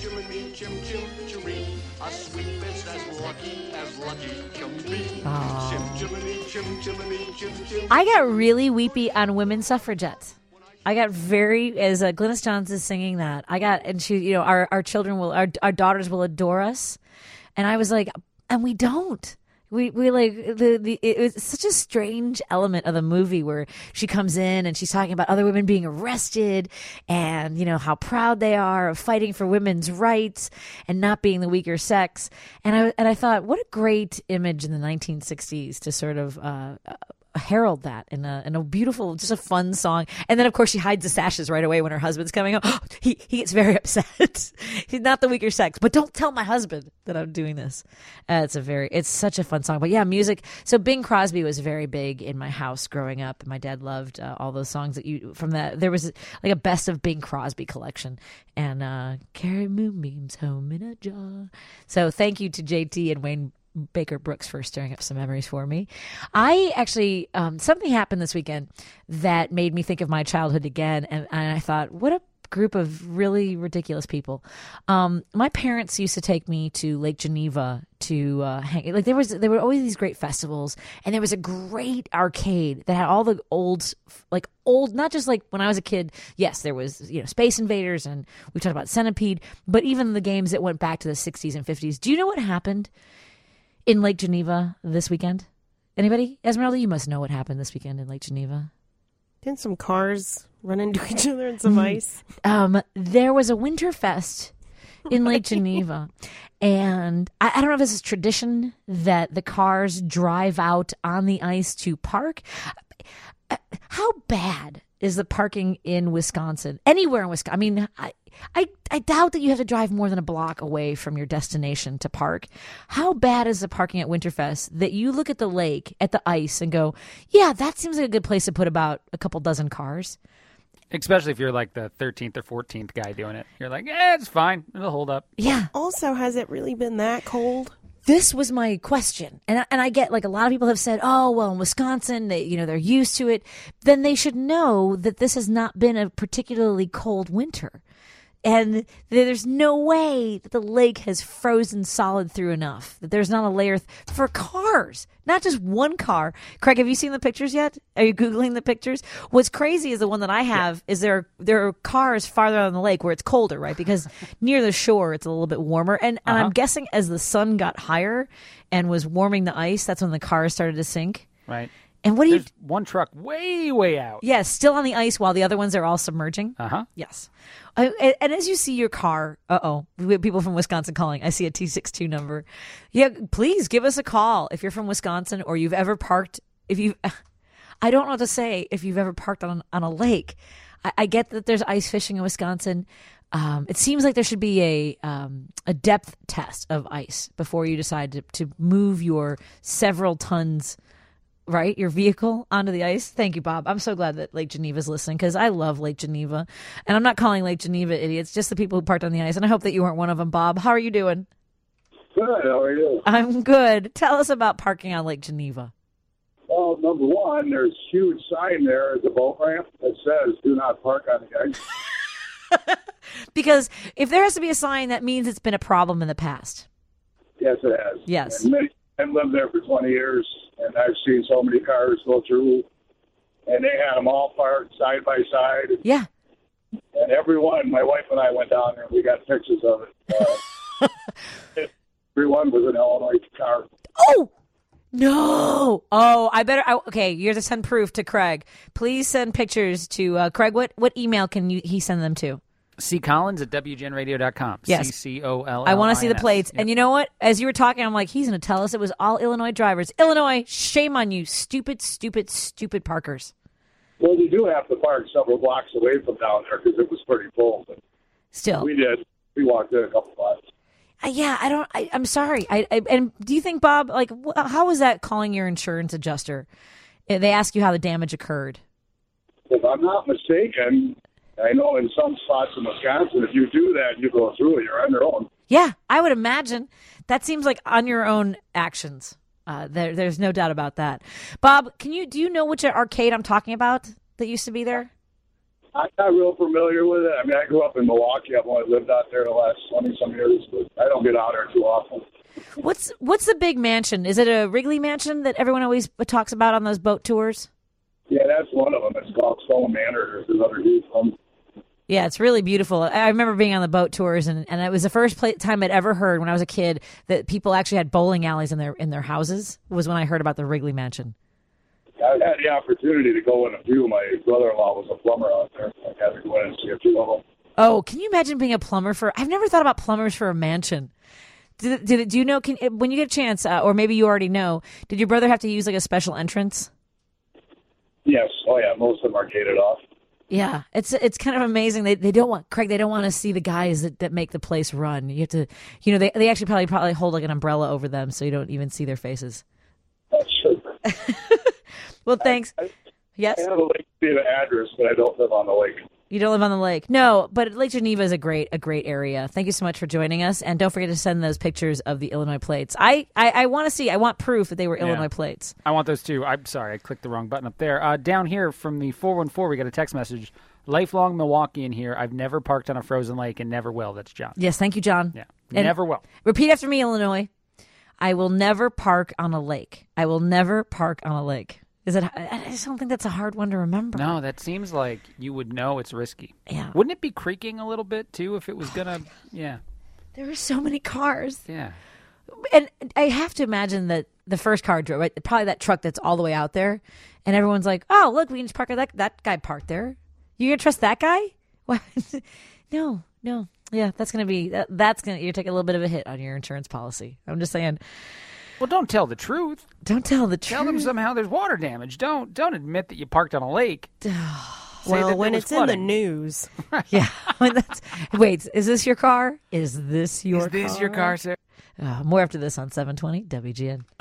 I got really weepy on women's suffragettes. I got very, as uh, Glynis Johns is singing that, I got, and she, you know, our, our children will, our, our daughters will adore us. And I was like, and we don't. We we like the, the it was such a strange element of the movie where she comes in and she's talking about other women being arrested and, you know, how proud they are of fighting for women's rights and not being the weaker sex. And I and I thought, what a great image in the nineteen sixties to sort of uh, herald that in a in a beautiful, just a fun song. And then of course she hides the sashes right away when her husband's coming home. he he gets very upset. He's not the weaker sex, but don't tell my husband that I'm doing this. Uh, it's a very it's such a fun song. But yeah, music. So Bing Crosby was very big in my house growing up. My dad loved uh, all those songs that you from that. There was like a best of Bing Crosby collection, and uh, carry moonbeams home in a jar. So thank you to J T and Wayne Baker Brooks for stirring up some memories for me. I actually, um, something happened this weekend that made me think of my childhood again. And, and I thought, what a group of really ridiculous people. Um, my parents used to take me to Lake Geneva to uh, hang. Like there was, there were always these great festivals, and there was a great arcade that had all the old, like old, not just like when I was a kid. Yes, there was, you know, Space Invaders, and we talked about Centipede, but even the games that went back to the sixties and fifties. Do you know what happened in Lake Geneva this weekend? Anybody? Esmeralda, you must know what happened this weekend in Lake Geneva. Didn't some cars run into each other in some ice? Um, there was a Winterfest in Lake Geneva, and I, I don't know if this is tradition that the cars drive out on the ice to park. How bad is the parking in Wisconsin? Anywhere in Wisconsin. I mean, I, I I doubt that you have to drive more than a block away from your destination to park. How bad is the parking at Winterfest that you look at the lake, at the ice, and go, yeah, that seems like a good place to put about a couple dozen cars? Especially if you're like the thirteenth or fourteenth guy doing it. You're like, eh, it's fine. It'll hold up. Yeah. Also, has it really been that cold? This was my question. And I, and I get like a lot of people have said, oh, well, in Wisconsin, they, you know, they're used to it. Then they should know that this has not been a particularly cold winter. And there's no way that the lake has frozen solid through enough, that there's not a layer th- for cars, not just one car. Craig, have you seen the pictures yet? Are you Googling the pictures? What's crazy is the one that I have yeah. is there there are cars farther on the lake where it's colder, right? Because near the shore, it's a little bit warmer. And, and uh-huh. I'm guessing as the sun got higher and was warming the ice, that's when the cars started to sink. Right. And what do There's you? One truck way, way out. Yes, yeah, still on the ice while the other ones are all submerging. Uh huh. Yes. Uh, and, and as you see your car, uh oh, we have people from Wisconsin calling. I see a T sixty-two number. Yeah, please give us a call if you're from Wisconsin or you've ever parked. If you, I don't know what to say. If you've ever parked on on a lake, I, I get that there's ice fishing in Wisconsin. Um, it seems like there should be a um, a depth test of ice before you decide to, to move your several tons. Right, your vehicle onto the ice. Thank you, Bob. I'm so glad that Lake Geneva's listening because I love Lake Geneva. And I'm not calling Lake Geneva idiots, just the people who parked on the ice. And I hope that you weren't one of them, Bob. How are you doing? Good. How are you? I'm good. Tell us about parking on Lake Geneva. Well, Well, number one, there's a huge sign there at the boat ramp that says "Do not park on the ice." Because if there has to be a sign, that means it's been a problem in the past. Yes, it has. Yes. And many, I've lived there for twenty years, and I've seen so many cars go through, and they had them all parked side by side. Yeah. And everyone, my wife and I went down there, and we got pictures of it. Uh, everyone was an Illinois car. Oh! No. Oh, I better. I, okay, you have to send proof to Craig. Please send pictures to uh, Craig. What what email can you he send them to? C Collins at W G N radio dot com. Yes. C C O L L I N S. I want to see the plates. Yep. And you know what? As you were talking, I'm like, he's going to tell us it was all Illinois drivers. Illinois, shame on you. Stupid, stupid, stupid parkers. Well, you do have to park several blocks away from down there because it was pretty full. But Still. we did. We walked in a couple blocks. Uh, yeah, I don't. I, I'm sorry. I, I and do you think, Bob? Like, wh- how was that calling your insurance adjuster? Uh, They ask you how the damage occurred. If I'm not mistaken, I know in some spots in Wisconsin, if you do that, you go through it. You're on your own. Yeah, I would imagine that seems like on your own actions. Uh, there, there's no doubt about that. Bob, can you do you know which arcade I'm talking about that used to be there? I'm not real familiar with it. I mean, I grew up in Milwaukee. I've only lived out there the last twenty-some years, but I don't get out there too often. What's what's the big mansion? Is it a Wrigley Mansion that everyone always talks about on those boat tours? Yeah, that's one of them. It's called Stone Manor. There's another huge one. Yeah, it's really beautiful. I remember being on the boat tours, and, and it was the first play, time I'd ever heard when I was a kid that people actually had bowling alleys in their in their houses. Was when I heard about the Wrigley Mansion. I had the opportunity to go in a few. My brother-in-law was a plumber out there. I had to go in and see a few of them. Oh, can you imagine being a plumber for? I've never thought about plumbers for a mansion. Did, did do you know? Can when you get a chance, uh, or maybe you already know? Did your brother have to use like a special entrance? Yes. Oh, yeah. Most of them are gated off. Yeah, it's it's kind of amazing. They they don't want Craig. They don't want to see the guys that, that make the place run. You have to, you know, they they actually probably probably hold like an umbrella over them so you don't even see their faces. That's true. Well, thanks. I, I, yes. I have a Lake Geneva address, but I don't live on the lake. You don't live on the lake. No, but Lake Geneva is a great a great area. Thank you so much for joining us, and don't forget to send those pictures of the Illinois plates. I I, I want to see. I want proof that they were Yeah. Illinois plates. I want those too. I'm sorry, I clicked the wrong button up there. Uh, down here from the four one four, we got a text message. Lifelong Milwaukeean here. I've never parked on a frozen lake and never will. That's John. Yes, thank you, John. Yeah, And never will. Repeat after me, Illinois. I will never park on a lake. I will never park on a lake. Is it? I just don't think that's a hard one to remember. No, that seems like you would know it's risky. Yeah. Wouldn't it be creaking a little bit too if it was gonna? Yeah. There are so many cars. Yeah. And I have to imagine that the first car drove, right? Probably that truck that's all the way out there, and everyone's like, "Oh, look, we can just park that that guy parked there. You gonna trust that guy?" What? no, no. Yeah, that's gonna be that, that's gonna you're taking a little bit of a hit on your insurance policy. I'm just saying. Well, don't tell the truth. Don't tell the truth. Tell them somehow there's water damage. Don't don't admit that you parked on a lake. Say Well, that when there was it's in flooding. the news. Yeah. When that's, wait, is this your car? Is this your Is this car? your car, sir? Uh, more after this on seven twenty W G N.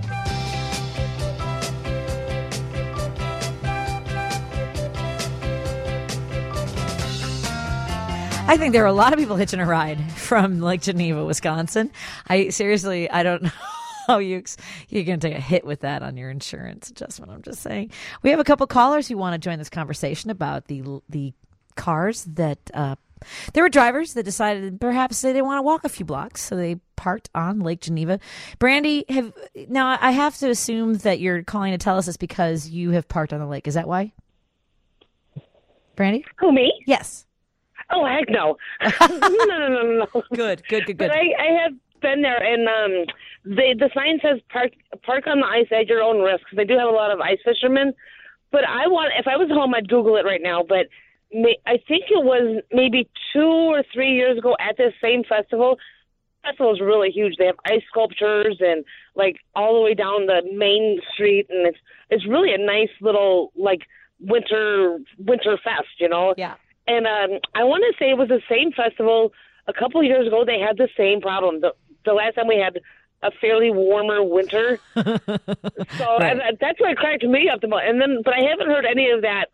I think there are a lot of people hitching a ride from Lake Geneva, Wisconsin. I seriously, I don't know how you, you're going to take a hit with that on your insurance adjustment. I'm just saying. We have a couple callers who want to join this conversation about the the cars that uh, there were drivers that decided perhaps they didn't want to walk a few blocks, so they parked on Lake Geneva. Brandy, have now I have to assume that you're calling to tell us this because you have parked on the lake. Is that why? Brandy? Who, me? Yes. Oh, heck no. no, no, no, no, no. Good, good, good, good. But I, I have been there, and um, they, the sign says park park on the ice at your own risk. They do have a lot of ice fishermen. But I want, if I was home, I'd Google it right now. But may, I think it was maybe two or three years ago at this same festival. The festival is really huge. They have ice sculptures and, like, all the way down the main street. And it's it's really a nice little, like, winter winter fest, you know? Yeah. And um, I want to say it was the same festival a couple of years ago. They had the same problem. The, the last time we had a fairly warmer winter, so Right. I, that's what cracked me up the most. And then, but I haven't heard any of that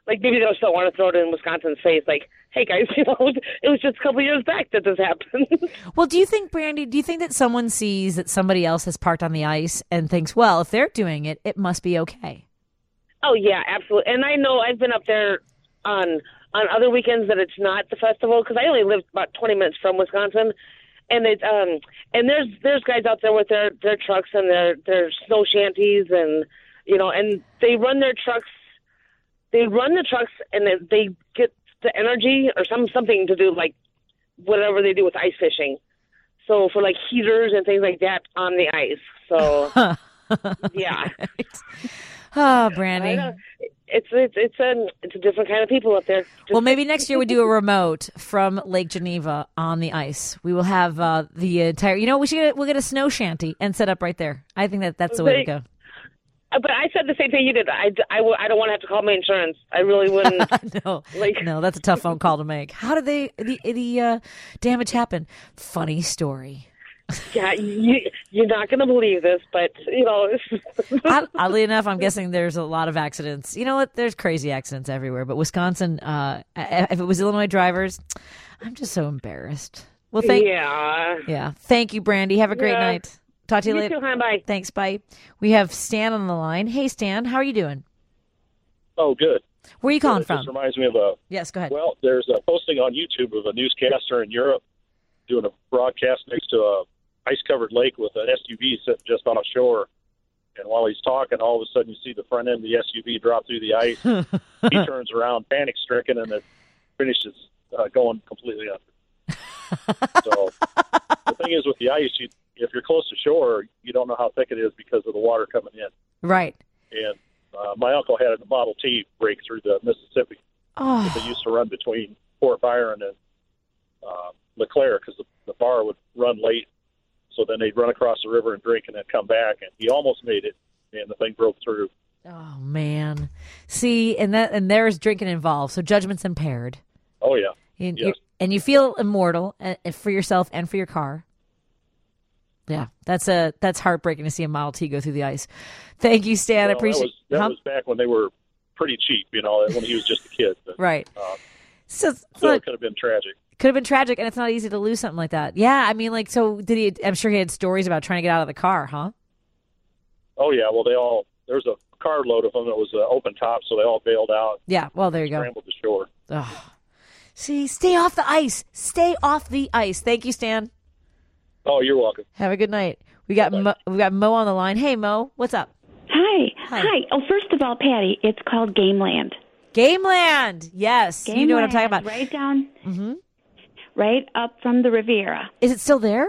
like maybe they just don't want to throw it in Wisconsin's face. Like, hey guys, you know, it was just a couple years back that this happened. Well, do you think, Brandy, do you think that someone sees that somebody else has parked on the ice and thinks, well, if they're doing it, it must be okay? Oh yeah, absolutely. And I know I've been up there on on other weekends that it's not the festival, because I only live about twenty minutes from Wisconsin, and it um and there's there's guys out there with their their trucks and their their snow shanties, and you know, and they run their trucks. They run the trucks and they, they get the energy or some something to do like whatever they do with ice fishing. So for like heaters and things like that on the ice. So yeah. Oh, Brandy. It's it's it's a it's a different kind of people up there. Just well, maybe next year we do a remote from Lake Geneva on the ice. We will have uh, the entire. You know, we should get, we'll get a snow shanty and set up right there. I think that that's the way to go. But I said the same thing you did. I, I, I don't want to have to call my insurance. I really wouldn't. no, like, no, that's a tough phone call to make. How did they the the uh, damage happen? Funny story. Yeah, you, you're not going to believe this, but you know. Oddly enough, I'm guessing there's a lot of accidents. You know what? There's crazy accidents everywhere. But Wisconsin, uh, if it was Illinois drivers, I'm just so embarrassed. Well, thank yeah, yeah. Thank you, Brandy. Have a great yeah. night. Talk to you, you later. Too, hi, bye. Thanks, bye. We have Stan on the line. Hey, Stan, how are you doing? Oh, good. Where are you calling This from? reminds me of a. Yes, go ahead. Well, there's a posting on YouTube of a newscaster in Europe doing a broadcast next to a ice-covered lake with an S U V sitting just on a shore. And while he's talking, all of a sudden you see the front end of the S U V drop through the ice. He turns around, panic-stricken, and it finishes uh, going completely under. So the thing is with the ice, you, if you're close to shore, you don't know how thick it is because of the water coming in. Right. And uh, my uncle had a Model T break through the Mississippi. Oh. They used to run between Fort Byron and uh, LeClaire because the, the bar would run late. So then they'd run across the river and drink and then come back. And he almost made it, and the thing broke through. Oh, man. See, and that and there's drinking involved, so judgment's impaired. Oh, yeah. And, yes. and you feel immortal uh, for yourself and for your car. Yeah, that's a that's heartbreaking to see a Model T go through the ice. Thank you, Stan. Well, I appreciate that. Was, that huh? was back when they were pretty cheap, you know, when he was just a kid. But, right. Uh, so, so look, it could have been tragic. Could have been tragic, and it's not easy to lose something like that. Yeah, I mean, like, so did he? I'm sure he had stories about trying to get out of the car, huh? Oh yeah, well they all there was a carload of them that was uh, open top, so they all bailed out. Yeah, well there you go. Scrambled to shore. Oh. See, stay off the ice. Stay off the ice. Thank you, Stan. Oh, you're welcome. Have a good night. We got Mo, we got Mo on the line. Hey, Mo, what's up? Hi. Hi. Hi. Oh, first of all, Patty, it's called Gameland. Gameland. Yes, Gameland, you know what I'm talking about. Right down. Mm-hmm. Right up from the Riviera. Is it still there?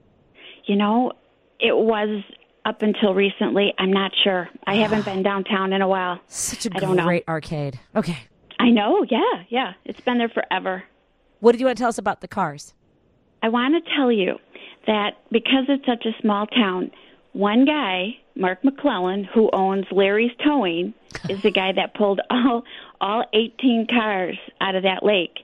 You know, it was up until recently. I'm not sure. I haven't been downtown in a while. Such a I don't great know. arcade. Okay. I know. Yeah, yeah. It's been there forever. What did you want to tell us about the cars? I want to tell you that because it's such a small town, one guy, Mark McClellan, who owns Larry's Towing, is the guy that pulled all all eighteen cars out of that lake.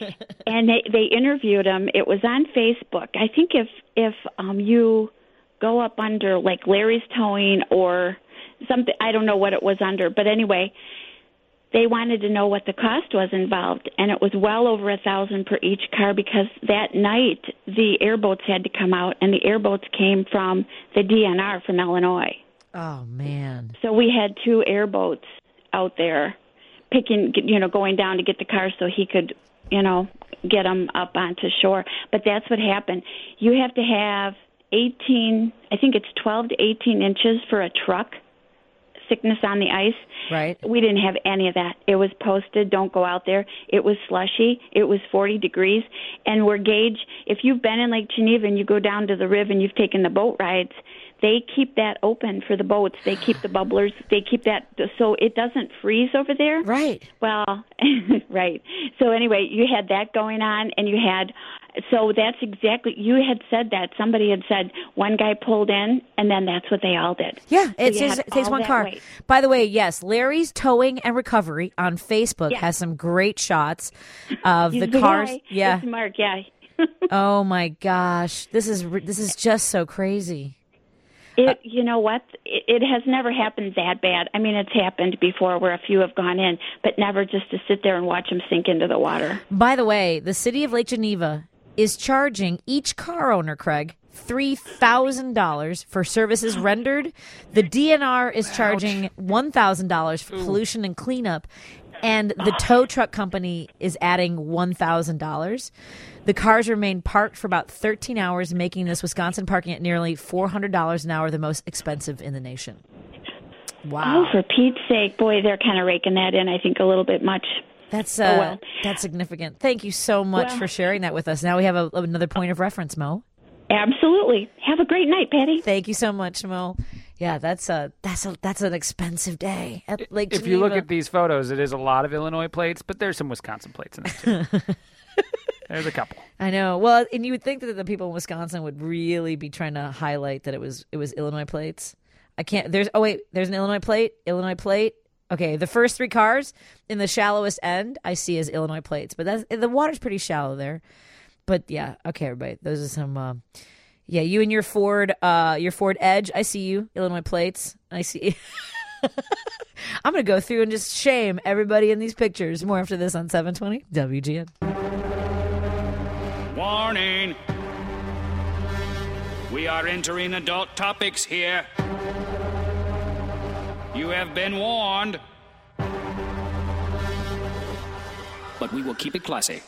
And they, they interviewed him. It was on Facebook. I think if if um, you go up under like Larry's Towing or something, I don't know what it was under, but anyway, they wanted to know what the cost was involved, and it was well over a thousand per each car because that night the airboats had to come out, and the airboats came from the D N R from Illinois. Oh man! So we had two airboats out there picking, you know, going down to get the cars so he could, you know, get them up onto shore. But that's what happened. You have to have eighteen, I think it's twelve to eighteen inches for a truck thickness on the ice. Right. We didn't have any of that. It was posted, don't go out there. It was slushy. It was forty degrees. And we're gauged, if you've been in Lake Geneva and you go down to the Riv and you've taken the boat rides, they keep that open for the boats. They keep the bubblers. They keep that so it doesn't freeze over there. Right. Well, right. So anyway, you had that going on, and you had, so that's exactly, you had said that. Somebody had said one guy pulled in, and then that's what they all did. Yeah, So it you says had it takes all one that car. weight. By the way, yes, Larry's Towing and Recovery on Facebook Yeah. has some great shots of He's the the cars. guy. Yeah. It's Mark, yeah. Oh my gosh, this is this is just so crazy. It, you know what? It, it has never happened that bad. I mean, it's happened before where a few have gone in, but never just to sit there and watch them sink into the water. By the way, the city of Lake Geneva is charging each car owner, Craig, three thousand dollars for services rendered. The D N R is charging one thousand dollars for pollution and cleanup, and the tow truck company is adding one thousand dollars. The cars remain parked for about thirteen hours, making this Wisconsin parking at nearly four hundred dollars an hour, the most expensive in the nation. Wow. Oh, for Pete's sake. Boy, they're kind of raking that in, I think, a little bit much. That's uh, oh, well. That's significant. Thank you so much well, for sharing that with us. Now we have a, another point of reference, Mo. Absolutely. Have a great night, Patty. Thank you so much, Mo. Yeah, that's a that's a that's an expensive day at Lake If Geneva. you look at these photos, it is a lot of Illinois plates, but there's some Wisconsin plates in there too. There's a couple. I know. Well, and you would think that the people in Wisconsin would really be trying to highlight that it was it was Illinois plates. I can't. There's oh wait, there's an Illinois plate. Illinois plate. Okay, the first three cars in the shallowest end I see as Illinois plates, but that's the water's pretty shallow there. But yeah, okay, everybody. Those are some. Uh, yeah, you and your Ford, uh, your Ford Edge. I see you, Illinois plates. I see. I'm gonna go through and just shame everybody in these pictures. More after this on seven twenty W G N. Warning! We are entering adult topics here. You have been warned. But we will keep it classy.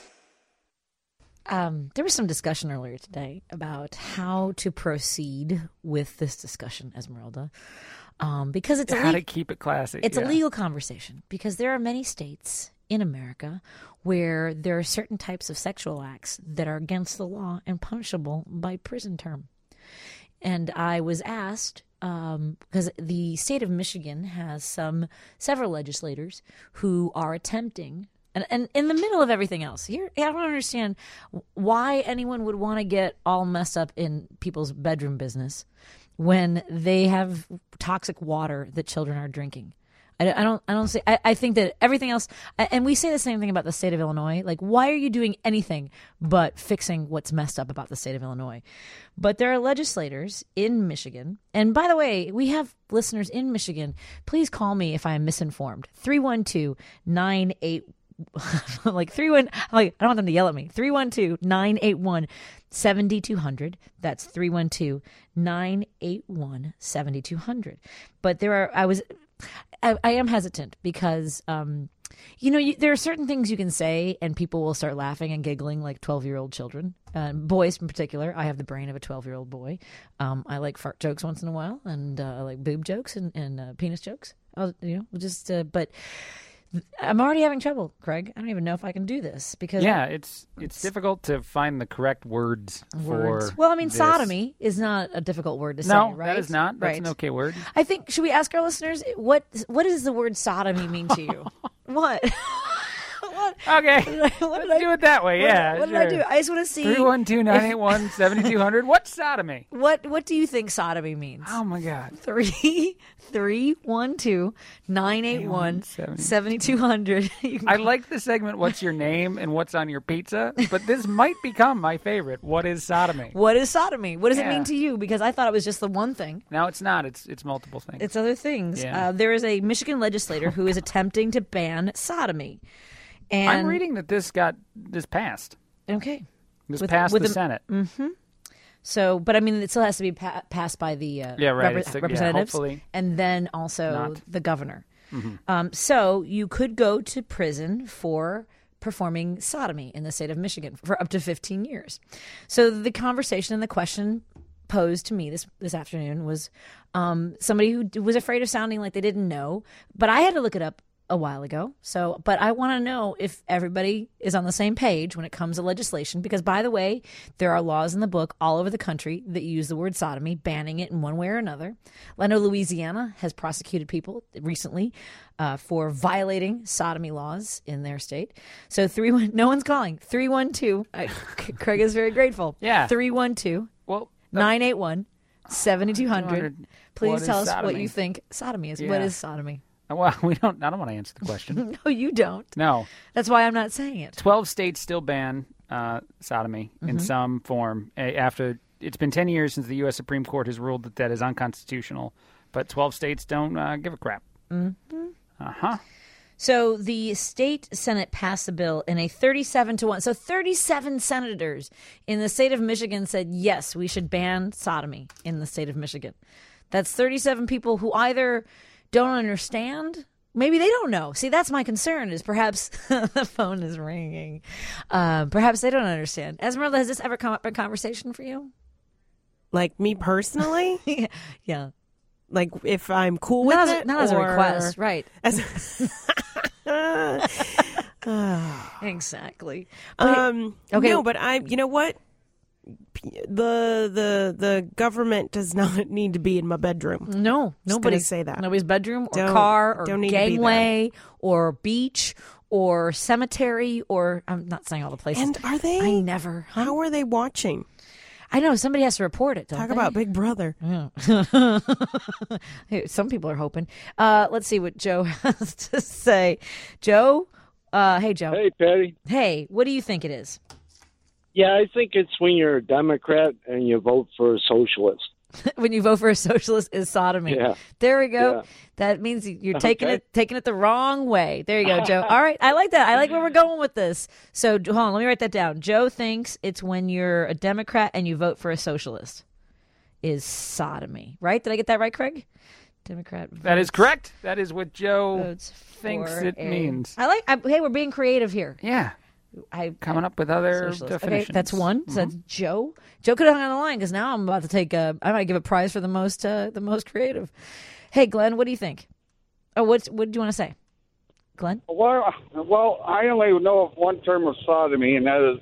Um, there was some discussion earlier today about how to proceed with this discussion, Esmeralda, um, because it's a how le- to keep it classy. It's yeah. a legal conversation because there are many states in America where there are certain types of sexual acts that are against the law and punishable by prison term. And I was asked, um, because the state of Michigan has some several legislators who are attempting, and, and in the middle of everything else, here I don't understand why anyone would want to get all messed up in people's bedroom business when they have toxic water that children are drinking. I, I don't. I don't say. I, I think that everything else, and we say the same thing about the state of Illinois. Like, why are you doing anything but fixing what's messed up about the state of Illinois? But there are legislators in Michigan, and by the way, we have listeners in Michigan. Please call me if I am misinformed. three one two, nine eight like three one. Like I don't want them to yell at me. three one two, nine eight one, seven two zero zero. That's three one two, nine eight one, seven two zero zero. But there are. I was. I, I am hesitant because, um, you know, you, there are certain things you can say and people will start laughing and giggling like twelve-year-old children, uh, boys in particular. I have the brain of a twelve-year-old boy. Um, I like fart jokes once in a while, and uh, I like boob jokes and, and uh, penis jokes. I'll, you know, just uh, but I'm already having trouble, Craig. I don't even know if I can do this because yeah, it's it's, it's difficult to find the correct words, words. for. Well, I mean, this. sodomy is not a difficult word to no, say, right? that is not. That's right. an okay word. I think. Should we ask our listeners what what does the word sodomy mean to you? What? What? Okay, what let's I, do it that way. What, yeah, what sure. did I do? I just want to see. three one two, nine eight one, seven two zero zero. What's sodomy? What What do you think sodomy means? Oh my God. Three three one two nine eight one seventy two hundred. I like the segment. What's your name and what's on your pizza? But this might become my favorite. What is sodomy? What is sodomy? What does yeah. it mean to you? Because I thought it was just the one thing. No, it's not. It's it's multiple things. It's other things. Yeah. Uh, there is a Michigan legislator who is attempting to ban sodomy. And I'm reading that this got this passed. Okay, this with, passed with the a, Senate. Mm-hmm. So, but I mean, it still has to be pa- passed by the uh, yeah, right. rep- the, representatives, yeah, and then also not. the governor. Mm-hmm. Um, so you could go to prison for performing sodomy in the state of Michigan for up to fifteen years. So the conversation and the question posed to me this this afternoon was um, somebody who was afraid of sounding like they didn't know, but I had to look it up a while ago. So, but I want to know if everybody is on the same page when it comes to legislation, because by the way, there are laws in the book all over the country that use the word sodomy, banning it in one way or another. I know Louisiana has prosecuted people recently uh, for violating sodomy laws in their state. So three one, no one's calling. three one two, I, Craig is very grateful. Yeah. three one two, well, nine eight one, seven two zero zero. Please tell us sodomy? what you think sodomy is. Yeah. What is sodomy? Well, we don't. I don't want to answer the question. No, you don't. No. That's why I'm not saying it. Twelve states still ban uh, sodomy Mm-hmm. in some form. A- after it's been ten years since the U S Supreme Court has ruled that that is unconstitutional, but twelve states don't uh, give a crap. Mm-hmm. Uh-huh. So the state Senate passed the bill in a thirty-seven to one. So thirty-seven senators in the state of Michigan said, yes, we should ban sodomy in the state of Michigan. That's thirty-seven people who either don't understand, maybe they don't know. See, that's my concern, is perhaps the phone is ringing. Uh, perhaps they don't understand. Esmeralda, has this ever come up in conversation for you? Like me personally? Yeah. Like if I'm cool with not as, it? Not as a or- request, right. As Exactly. Um, okay. No, but I, you know what? The the the government does not need to be in my bedroom. No, Just nobody gonna say that. Nobody's bedroom or Don't- car or don't need to be gangway or beach or cemetery or I'm not saying all the places. And are they? I never. Huh? How are they watching? I know somebody has to report it. Don't Talk they? about Big Brother. Yeah. Hey, some people are hoping. Uh, let's see what Joe has to say. Joe, uh, hey Joe. Hey, Patty. Hey, what do you think it is? Yeah, I think it's when you're a Democrat and you vote for a socialist. When you vote for a socialist is sodomy. Yeah. There we go. Yeah. That means you're taking Okay. it taking it the wrong way. There you go, Joe. All right. I like that. I like where we're going with this. So hold on, let me write that down. Joe thinks it's when you're a Democrat and you vote for a socialist is sodomy. Right? Did I get that right, Craig? Democrat votes, That is correct. That is what Joe votes thinks for it a- means. I like I, hey, we're being creative here. Yeah. I Coming up with other Socialist. definitions. Okay, that's one. So that's Joe. Joe could have hung on the line because now I'm about to take a. I might give a prize for the most, uh, the most creative. Hey, Glenn, what do you think? Oh, what what do you want to say, Glenn? Well, well, I only know of one term of sodomy, and that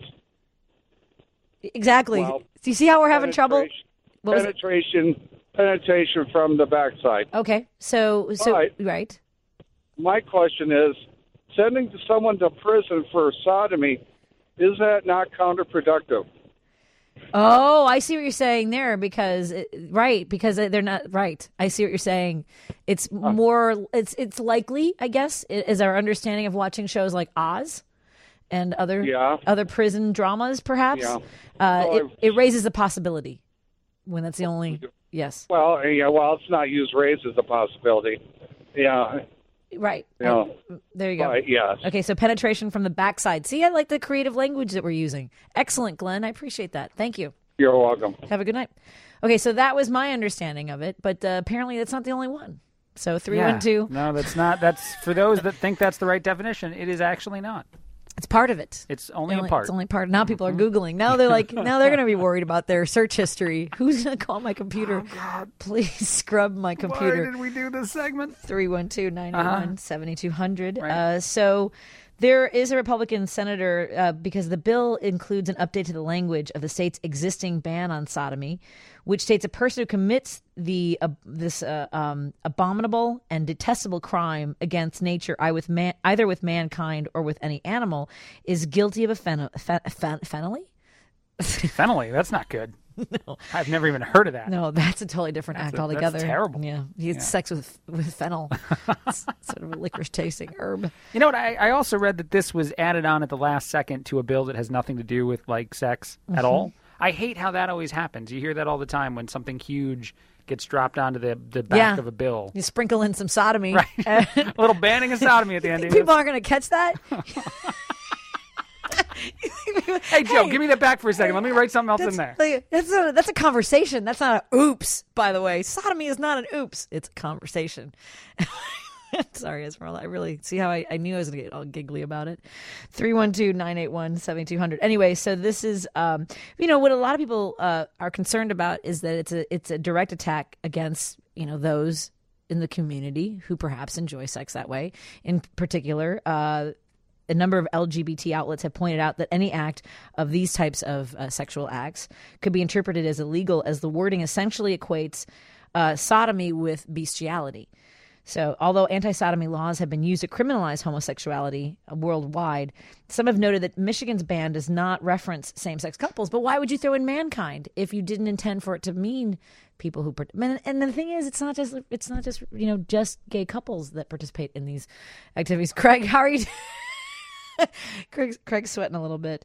is Exactly. Well, Do you see how we're having trouble? penetration- What was it? penetration, penetration from the backside. Okay, so so Right. right. My question is, sending someone to prison for sodomy, is that not counterproductive? Oh, I see what you're saying there because it, right because they're not right. I see what you're saying. It's more. It's it's likely, I guess, i- is our understanding of watching shows like Oz and other Yeah. other prison dramas, perhaps. Yeah. Uh, No, it, I've- it raises a possibility when that's the only. Yes. Well, yeah, well, it's not used raised as a possibility. Yeah, Right. yeah. There you go. Right, yes. Okay, so penetration from the backside. See, I like the creative language that we're using. Excellent, Glenn. I appreciate that. Thank you. You're welcome. Have a good night. Okay, so that was my understanding of it, but uh, apparently that's not the only one. So three one two. No, that's not. That's for those that think that's the right definition. It is actually not. It's part of it. It's only a part. It's only part. Now people are Googling. Now they're like, now they're going to be worried about their search history. Who's going to call my computer? Oh, God. Please scrub my computer. Why did we do this segment? three one two, nine eight one, seven two zero zero. Right. Uh, so there is a Republican senator, uh, because the bill includes an update to the language of the state's existing ban on sodomy, which states a person who commits the uh, this uh, um, abominable and detestable crime against nature, I with man, either with mankind or with any animal, is guilty of a fen- fen- fen- felony? Fentanyl. That's not good. No. I've never even heard of that. No, that's a totally different That's act a- altogether. that's terrible. Yeah, he had Yeah. sex with with fennel. It's sort of a licorice tasting herb. You know what? I, I also read that this was added on at the last second to a bill that has nothing to do with like sex at Mhm. all. I hate how that always happens. You hear that all the time when something huge gets dropped onto the the back Yeah. of a bill. You sprinkle in some sodomy. Right. A little banning of sodomy at the end. People aren't going to catch that. Hey Joe, give me that back for a second. Let me write something else in there. Like, that's a that's a conversation. That's not a oops. By the way, sodomy is not an oops. It's a conversation. Sorry, Esmeralda. I really see how I, I knew I was going to get all giggly about it. three one two, nine eight one, seven two zero zero. Anyway, so this is, um, you know, what a lot of people uh, are concerned about is that it's a it's a direct attack against, you know, those in the community who perhaps enjoy sex that way. In particular, uh, a number of L G B T outlets have pointed out that any act of these types of uh, sexual acts could be interpreted as illegal, as the wording essentially equates uh, sodomy with bestiality. So, although anti-sodomy laws have been used to criminalize homosexuality worldwide, some have noted that Michigan's ban does not reference same-sex couples. But why would you throw in mankind if you didn't intend for it to mean people who? And, and the thing is, it's not just it's not just you know just gay couples that participate in these activities. Craig, how are you? Craig's, Craig's sweating a little bit.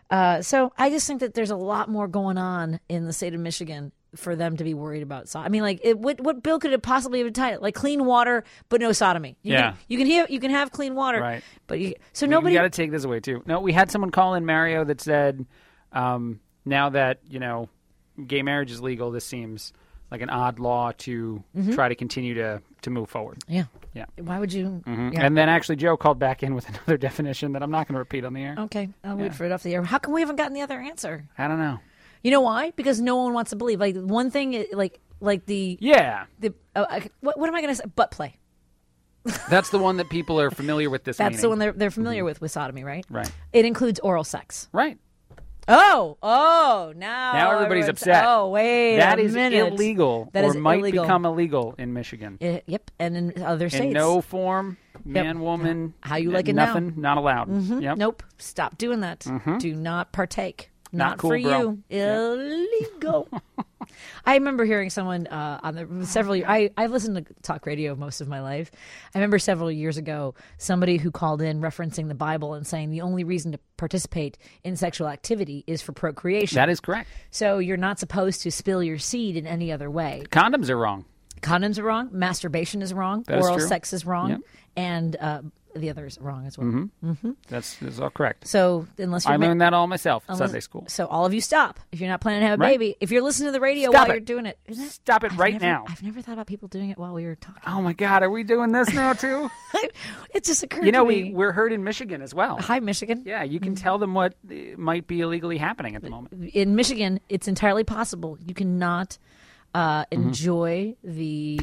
Uh, so I just think that there's a lot more going on in the state of Michigan for them to be worried about. So I mean, like, it, what what bill could it possibly have titled? Like clean water, but no sodomy. You Yeah. can, you can have you can have clean water, Right. But you, so We- nobody. We got to take this away too. No, we had someone call in, Mario, that said, um, now that you know, gay marriage is legal, this seems like an odd law to Mhm. try to continue to to move forward. Yeah. Yeah. Why would you? Mhm. Yeah. And then actually, Joe called back in with another definition that I'm not going to repeat on the air. Okay, I'll Yeah. wait for it off the air. How come we haven't gotten the other answer? I don't know. You know why? Because no one wants to believe. Like one thing, i- like like the Yeah. the uh, I- what, what am I going to say? Butt play. That's the one that people are familiar with. This That's meaning. the one they're they're familiar with with sodomy, right? Right. It includes oral sex. Right. Oh, oh, now Now everybody's everyone's- upset. Oh, wait, That a is minute. illegal, That or is might illegal. become illegal in Michigan. Uh, yep, and in other states. In no form, Yep. man, woman, How you like it now. nothing, not allowed. Mhm. Yep. Nope. Stop doing that. Mhm. Do not partake. Not Not, cool, for bro. you. Illegal. I remember hearing someone uh, on the several. I I've listened to talk radio most of my life. I remember several years ago somebody who called in referencing the Bible and saying the only reason to participate in sexual activity is for procreation. That is correct. So you're not supposed to spill your seed in any other way. Condoms are wrong. Condoms are wrong. Masturbation is wrong. That is Oral true. sex is wrong. Yep. And uh, the other is wrong as well. Mhm. Mm-hmm. That's, that's all correct. So unless you're I ma- learned that all myself in unless- Sunday school. So all of you stop if you're not planning to have a Right. baby. If you're listening to the radio Stop while it. you're doing it, isn't that- Stop it I've right never- now. I've never thought about people doing it while we were talking. Oh my God, are we doing this now too? It just occurred You know, to we me. we're heard in Michigan as well. Hi, Michigan. Yeah, you can tell them what uh, might be illegally happening at the moment. In Michigan, it's entirely possible you cannot uh, Mm-hmm. enjoy the.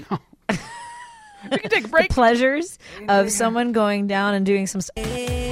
We can take a break. The pleasures of someone going down and doing some. St-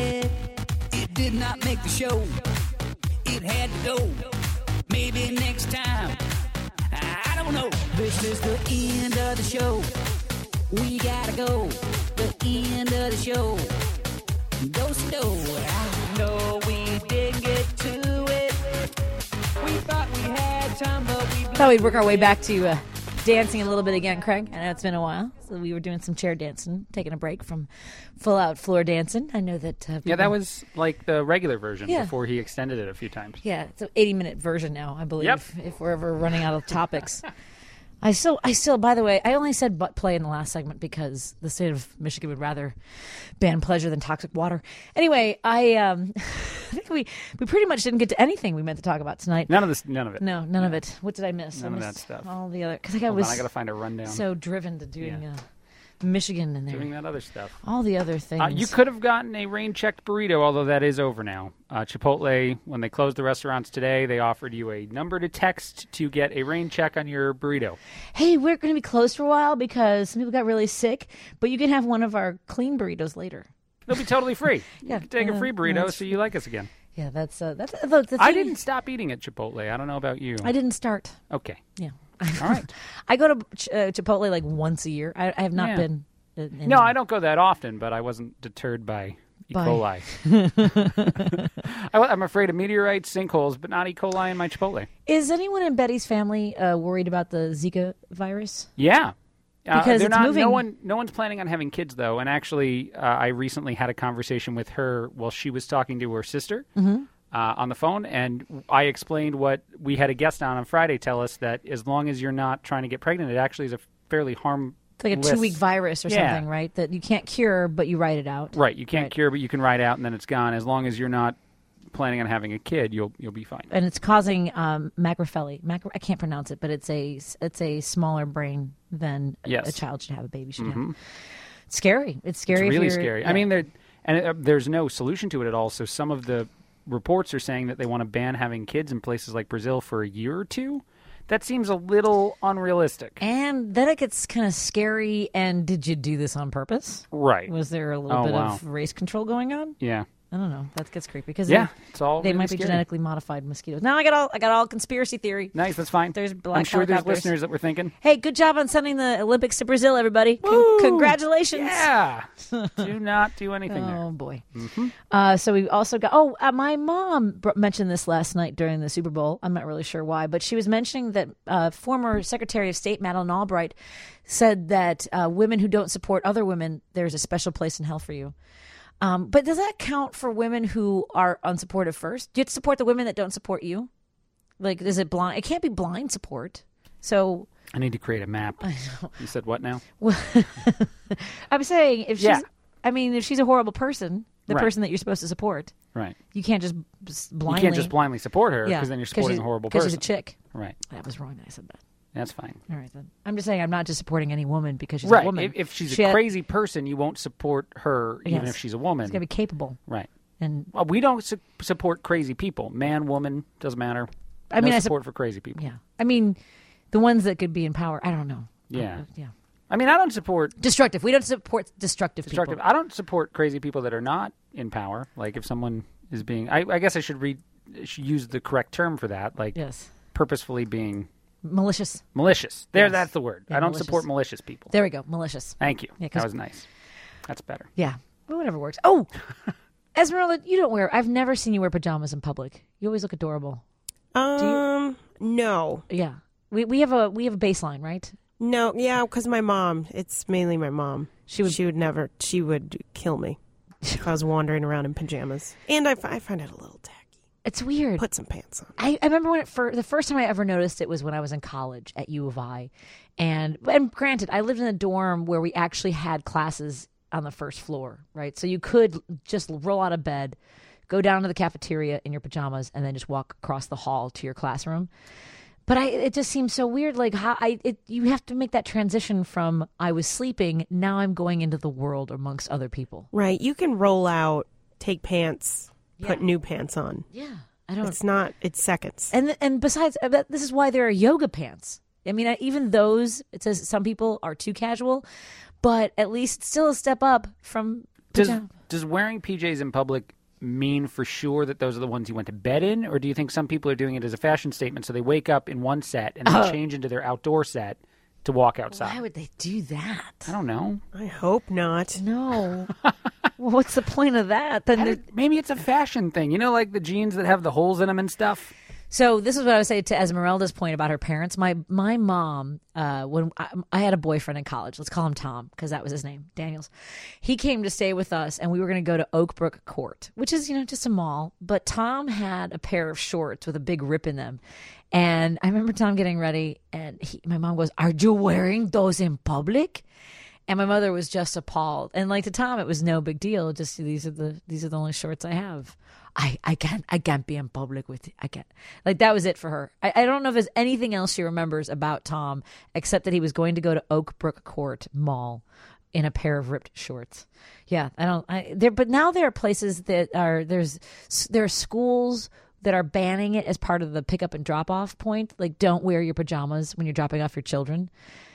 It did not make the show. It had to go. Maybe next time. I don't know. This is the end of the show. We gotta go. The end of the show. Do-si-do. I know we didn't get to it. We thought we had time, but we Thought we'd work our way back to uh, dancing a little bit again, Craig. I know it's been a while, so we were doing some chair dancing, taking a break from full-out floor dancing. I know that. Uh, Yeah, people- that was like the regular version Yeah. before he extended it a few times. Yeah, it's an eighty-minute version now, I believe. Yep. If we're ever running out of topics. I still, I still. By the way, I only said butt play in the last segment because the state of Michigan would rather ban pleasure than toxic water. Anyway, I, um, I think we we pretty much didn't get to anything we meant to talk about tonight. None of this, none of it. No, none of it. What did I miss? None I of missed that stuff. All the other because I Hold was. on, I gotta find a rundown. So driven to doing Yeah. uh, Michigan and there. Doing that other stuff. All the other things. Uh, you could have gotten a rain-checked burrito, although that is over now. Uh, Chipotle, when they closed the restaurants today, they offered you a number to text to get a rain check on your burrito. Hey, we're going to be closed for a while because some people got really sick, but you can have one of our clean burritos later. It'll be totally free. Yeah, You can take a uh, free burrito that's- so you like us again. Yeah, that's uh, that's the, the I thing- didn't stop eating at Chipotle. I don't know about you. I didn't start. Okay. Yeah. All right. I go to Ch- uh, Chipotle like once a year. I, I have not Yeah. been. uh, in- No, I don't go that often, but I wasn't deterred by E. By- coli. I, I'm afraid of meteorites, sinkholes, but not E. coli in my Chipotle. Is anyone in Betty's family uh, worried about the Zika virus? Yeah. Uh, Because they're it's not, moving. No one, no one's planning on having kids, though. And actually, uh, I recently had a conversation with her while she was talking to her sister Mhm. uh, on the phone, and I explained what we had a guest on on Friday tell us, that as long as you're not trying to get pregnant, it actually is a fairly harm. It's like a two-week virus or Yeah. something, right? That you can't cure, but you write it out. Right, you can't Right. cure, but you can ride out, and then it's gone. As long as you're not planning on having a kid, you'll you'll be fine. And it's causing um, macrophyly. Macro- I can't pronounce it, but it's a it's a smaller brain than a- Yes. a child should have. A baby should Mhm. have. It's scary. It's scary. It's if really you're- scary. yeah. I mean, there and uh, there's no solution to it at all. So some of the reports are saying that they want to ban having kids in places like Brazil for a year or two. That seems a little unrealistic. And then it gets kind of scary. And did you do this on purpose? Right. Was there a little Oh, bit wow. of race control going on? Yeah. I don't know. That gets creepy because Yeah, they, it's all they really might be scary. genetically modified mosquitoes. Now I got all I got all conspiracy theory. Nice, that's fine. There's black I'm sure there's helicopters. listeners that were thinking, Hey, good job on sending the Olympics to Brazil, everybody. Con- congratulations. yeah, do not do anything there. Oh boy. Mm-hmm. Uh, so we also got. Oh, uh, my mom br- mentioned this last night during the Super Bowl. I'm not really sure why, but she was mentioning that uh, former Secretary of State Madeleine Albright said that uh, women who don't support other women, there's a special place in hell for you. Um, but does that count for women who are unsupportive first? Do you have to support the women that don't support you? Like, is it blind? It can't be blind support. So I need to create a map. I know. You said what now? Well, I'm saying if she's, Yeah. I mean, if she's a horrible person, the Right. person that you're supposed to support, Right. you can't just just blindly. You can't just blindly support her because Yeah, then you're 'cause supporting she's- a horrible 'cause person. she's a chick. Right. That was wrong that I said that. That's fine. All right, then. I'm just saying I'm not just supporting any woman because she's right. a woman. If, if she's She a had- crazy person, you won't support her even Yes. if she's a woman. She's got to be capable. Right. And well, we don't su- support crazy people. Man, woman, doesn't matter. I mean, no I sup- support for crazy people. Yeah. I mean, the ones that could be in power, I don't know. Yeah. Uh, yeah. I mean, I don't support Destructive. We don't support destructive, destructive. people. I don't support crazy people that are not in power. Like if someone is being, I, I guess I should read, should use the correct term for that. Like yes. purposefully being Malicious. malicious. There, Yes. that's the word. Yeah, I don't malicious. support malicious people. There we go. Malicious. Thank you. Yeah, 'cause- that was nice. That's better. Yeah. Well, whatever works. Oh, Esmeralda, you don't wear. I've never seen you wear pajamas in public. You always look adorable. Um, no. Yeah. We we have a we have a baseline, right? No, yeah, because my mom. It's mainly my mom. She would. She would never. She would kill me if I was wandering around in pajamas. And I, fi- I find it a little tacky. It's weird. Put some pants on. I, I remember when it fir- the first time I ever noticed it was when I was in college at U of I, and and granted, I lived in a dorm where we actually had classes on the first floor, right? So you could just roll out of bed, go down to the cafeteria in your pajamas, and then just walk across the hall to your classroom. But I, it just seems so weird. Like how I, it, you have to make that transition from I was sleeping, now I'm going into the world amongst other people. Right. You can roll out, take pants, put Yeah. new pants on. Yeah. I don't. It's not. It's seconds. And and besides, uh, that- this is why there are yoga pants. I mean, I- even those, it says some people are too casual, but at least it's still a step up from Does pajama. does wearing P Js in public mean for sure that those are the ones you went to bed in, or do you think some people are doing it as a fashion statement so they wake up in one set and then Oh. change into their outdoor set to walk outside? Why would they do that? I don't know. I hope not. No. Well, what's the point of that? Then they're- Maybe it's a fashion thing. You know, like the jeans that have the holes in them and stuff. So this is what I would say to Esmeralda's point about her parents. My my mom, uh, when I, I had a boyfriend in college, let's call him Tom because that was his name, Daniels. He came to stay with us, and we were going to go to Oakbrook Court, which is you know just a mall. But Tom had a pair of shorts with a big rip in them, and I remember Tom getting ready, and he, my mom goes, "Are you wearing those in public?" And my mother was just appalled. And like to Tom, it was no big deal. Just these are the these are the only shorts I have. I, I can't I can't be in public with I can't like that was it for her. I, I don't know if there's anything else she remembers about Tom except that he was going to go to Oakbrook Court Mall in a pair of ripped shorts. Yeah, I don't I there but now there are places that are there's there are schools that are banning it as part of the pick up and drop off point. Like don't wear your pajamas when you're dropping off your children.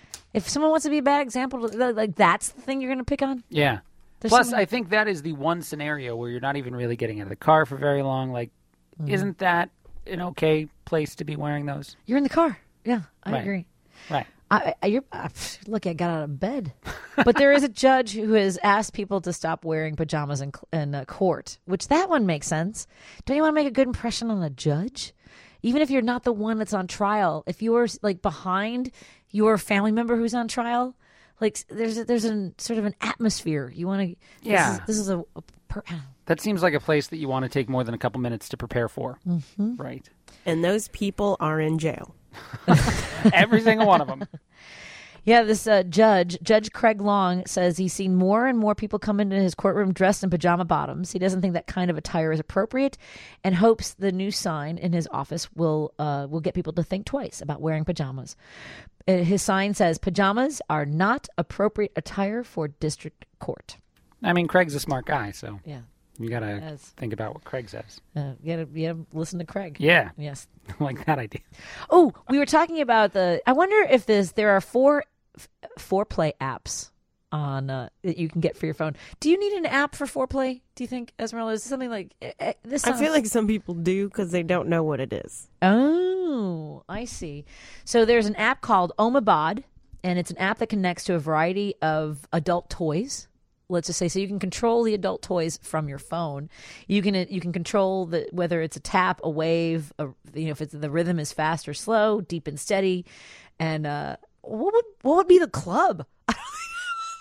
If someone wants to be a bad example, like that's the thing you're going to pick on. Yeah. There's Plus, something- I think that is the one scenario where you're not even really getting out of the car for very long. Like, Mhm. isn't that an okay place to be wearing those? You're in the car. Yeah, I Right. agree. Right. I, I, you're, uh, pff, look, I got out of bed. But there is a judge who has asked people to stop wearing pajamas in, cl- in uh, court, which that one makes sense. Don't you want to make a good impression on a judge? Even if you're not the one that's on trial, if you're like behind your family member who's on trial, like there's a, there's a sort of an atmosphere. You want to, Yeah. This is, this is a, a per, That seems like a place that you want to take more than a couple minutes to prepare for. Mm-hmm. Right. And those people are in jail. Every single one of them. Yeah, this uh, judge, Judge Craig Long, says he's seen more and more people come into his courtroom dressed in pajama bottoms. He doesn't think that kind of attire is appropriate and hopes the new sign in his office will uh, will get people to think twice about wearing pajamas. Uh, his sign says, pajamas are not appropriate attire for district court. I mean, Craig's a smart guy, so Yeah. you got to Yes. think about what Craig says. Uh, you gotta, you gotta listen to Craig. Yeah. Yes. Like that idea. Oh, we were talking about the. I wonder if there's there are four f- foreplay apps on uh, that you can get for your phone. Do you need an app for foreplay? Do you think, Esmeralda? Is it something like uh, uh, this? I sounds- feel like some people do because they don't know what it is. Oh, I see. So there's an app called Omabod, and it's an app that connects to a variety of adult toys. Let's just say, so you can control the adult toys from your phone. You can you can control the whether it's a tap, a wave, a, you know, if it's the rhythm is fast or slow, deep and steady, and uh, what would what would be the club?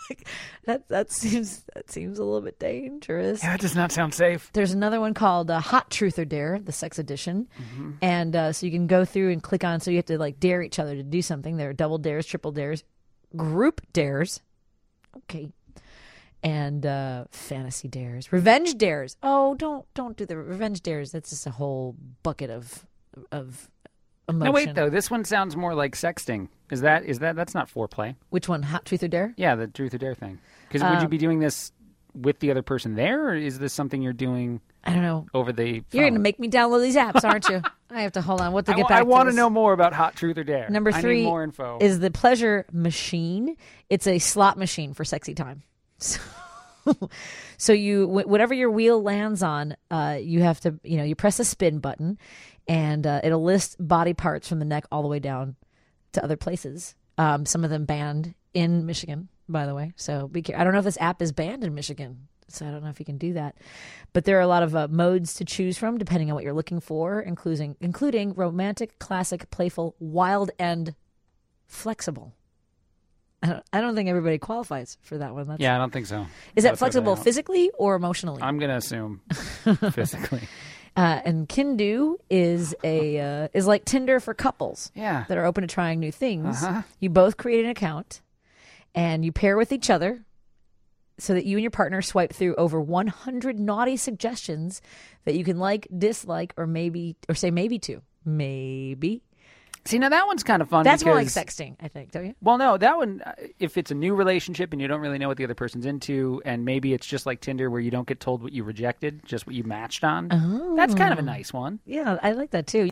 that that seems that seems a little bit dangerous. Yeah, that does not sound safe. There's another one called uh, Hot Truth or Dare, the sex edition, Mm-hmm. and uh, so you can go through and click on. So you have to like dare each other to do something. There are double dares, triple dares, group dares. Okay. And uh, fantasy dares, revenge dares. Oh, don't don't do the revenge dares. That's just a whole bucket of of emotion. No, wait though. This one sounds more like sexting. Is that is that that's not foreplay? Which one? Hot Truth or Dare? Yeah, the truth or dare thing. Because would you Um, be doing this with the other person there, or is this something you're doing? I don't know. Over the phone? You're going to make me download these apps, aren't you? I have to hold on. What to I get wa- back I to want to this. know more about Hot Truth or Dare. Number I three need more info. is the Pleasure Machine. It's a slot machine for sexy time. So, so you, wh- whatever your wheel lands on, uh, you have to, you know, you press the spin button, and uh, it'll list body parts from the neck all the way down to other places. Um, some of them banned in Michigan, by the way. So be care- I don't know if this app is banned in Michigan. So I don't know if you can do that. But there are a lot of uh, modes to choose from depending on what you're looking for, including including romantic, classic, playful, wild, and flexible. I don't, I don't think everybody qualifies for that one. That's, Yeah, I don't think so. Is that Let's go flexible that out. physically or emotionally? I'm going to assume physically. Uh, and Kindu is a uh, is like Tinder for couples. Yeah. That are open to trying new things. Uh-huh. You both create an account, and you pair with each other, so that you and your partner swipe through over one hundred naughty suggestions that you can like, dislike, or maybe or say maybe to. Maybe. See, now that one's kind of fun. That's more like because- sexting, I think, don't you? Well, no, that one, uh, if it's a new relationship and you don't really know what the other person's into, and maybe it's just like Tinder where you don't get told what you rejected, just what you matched on, Oh. that's kind of a nice one. Yeah, I like that too.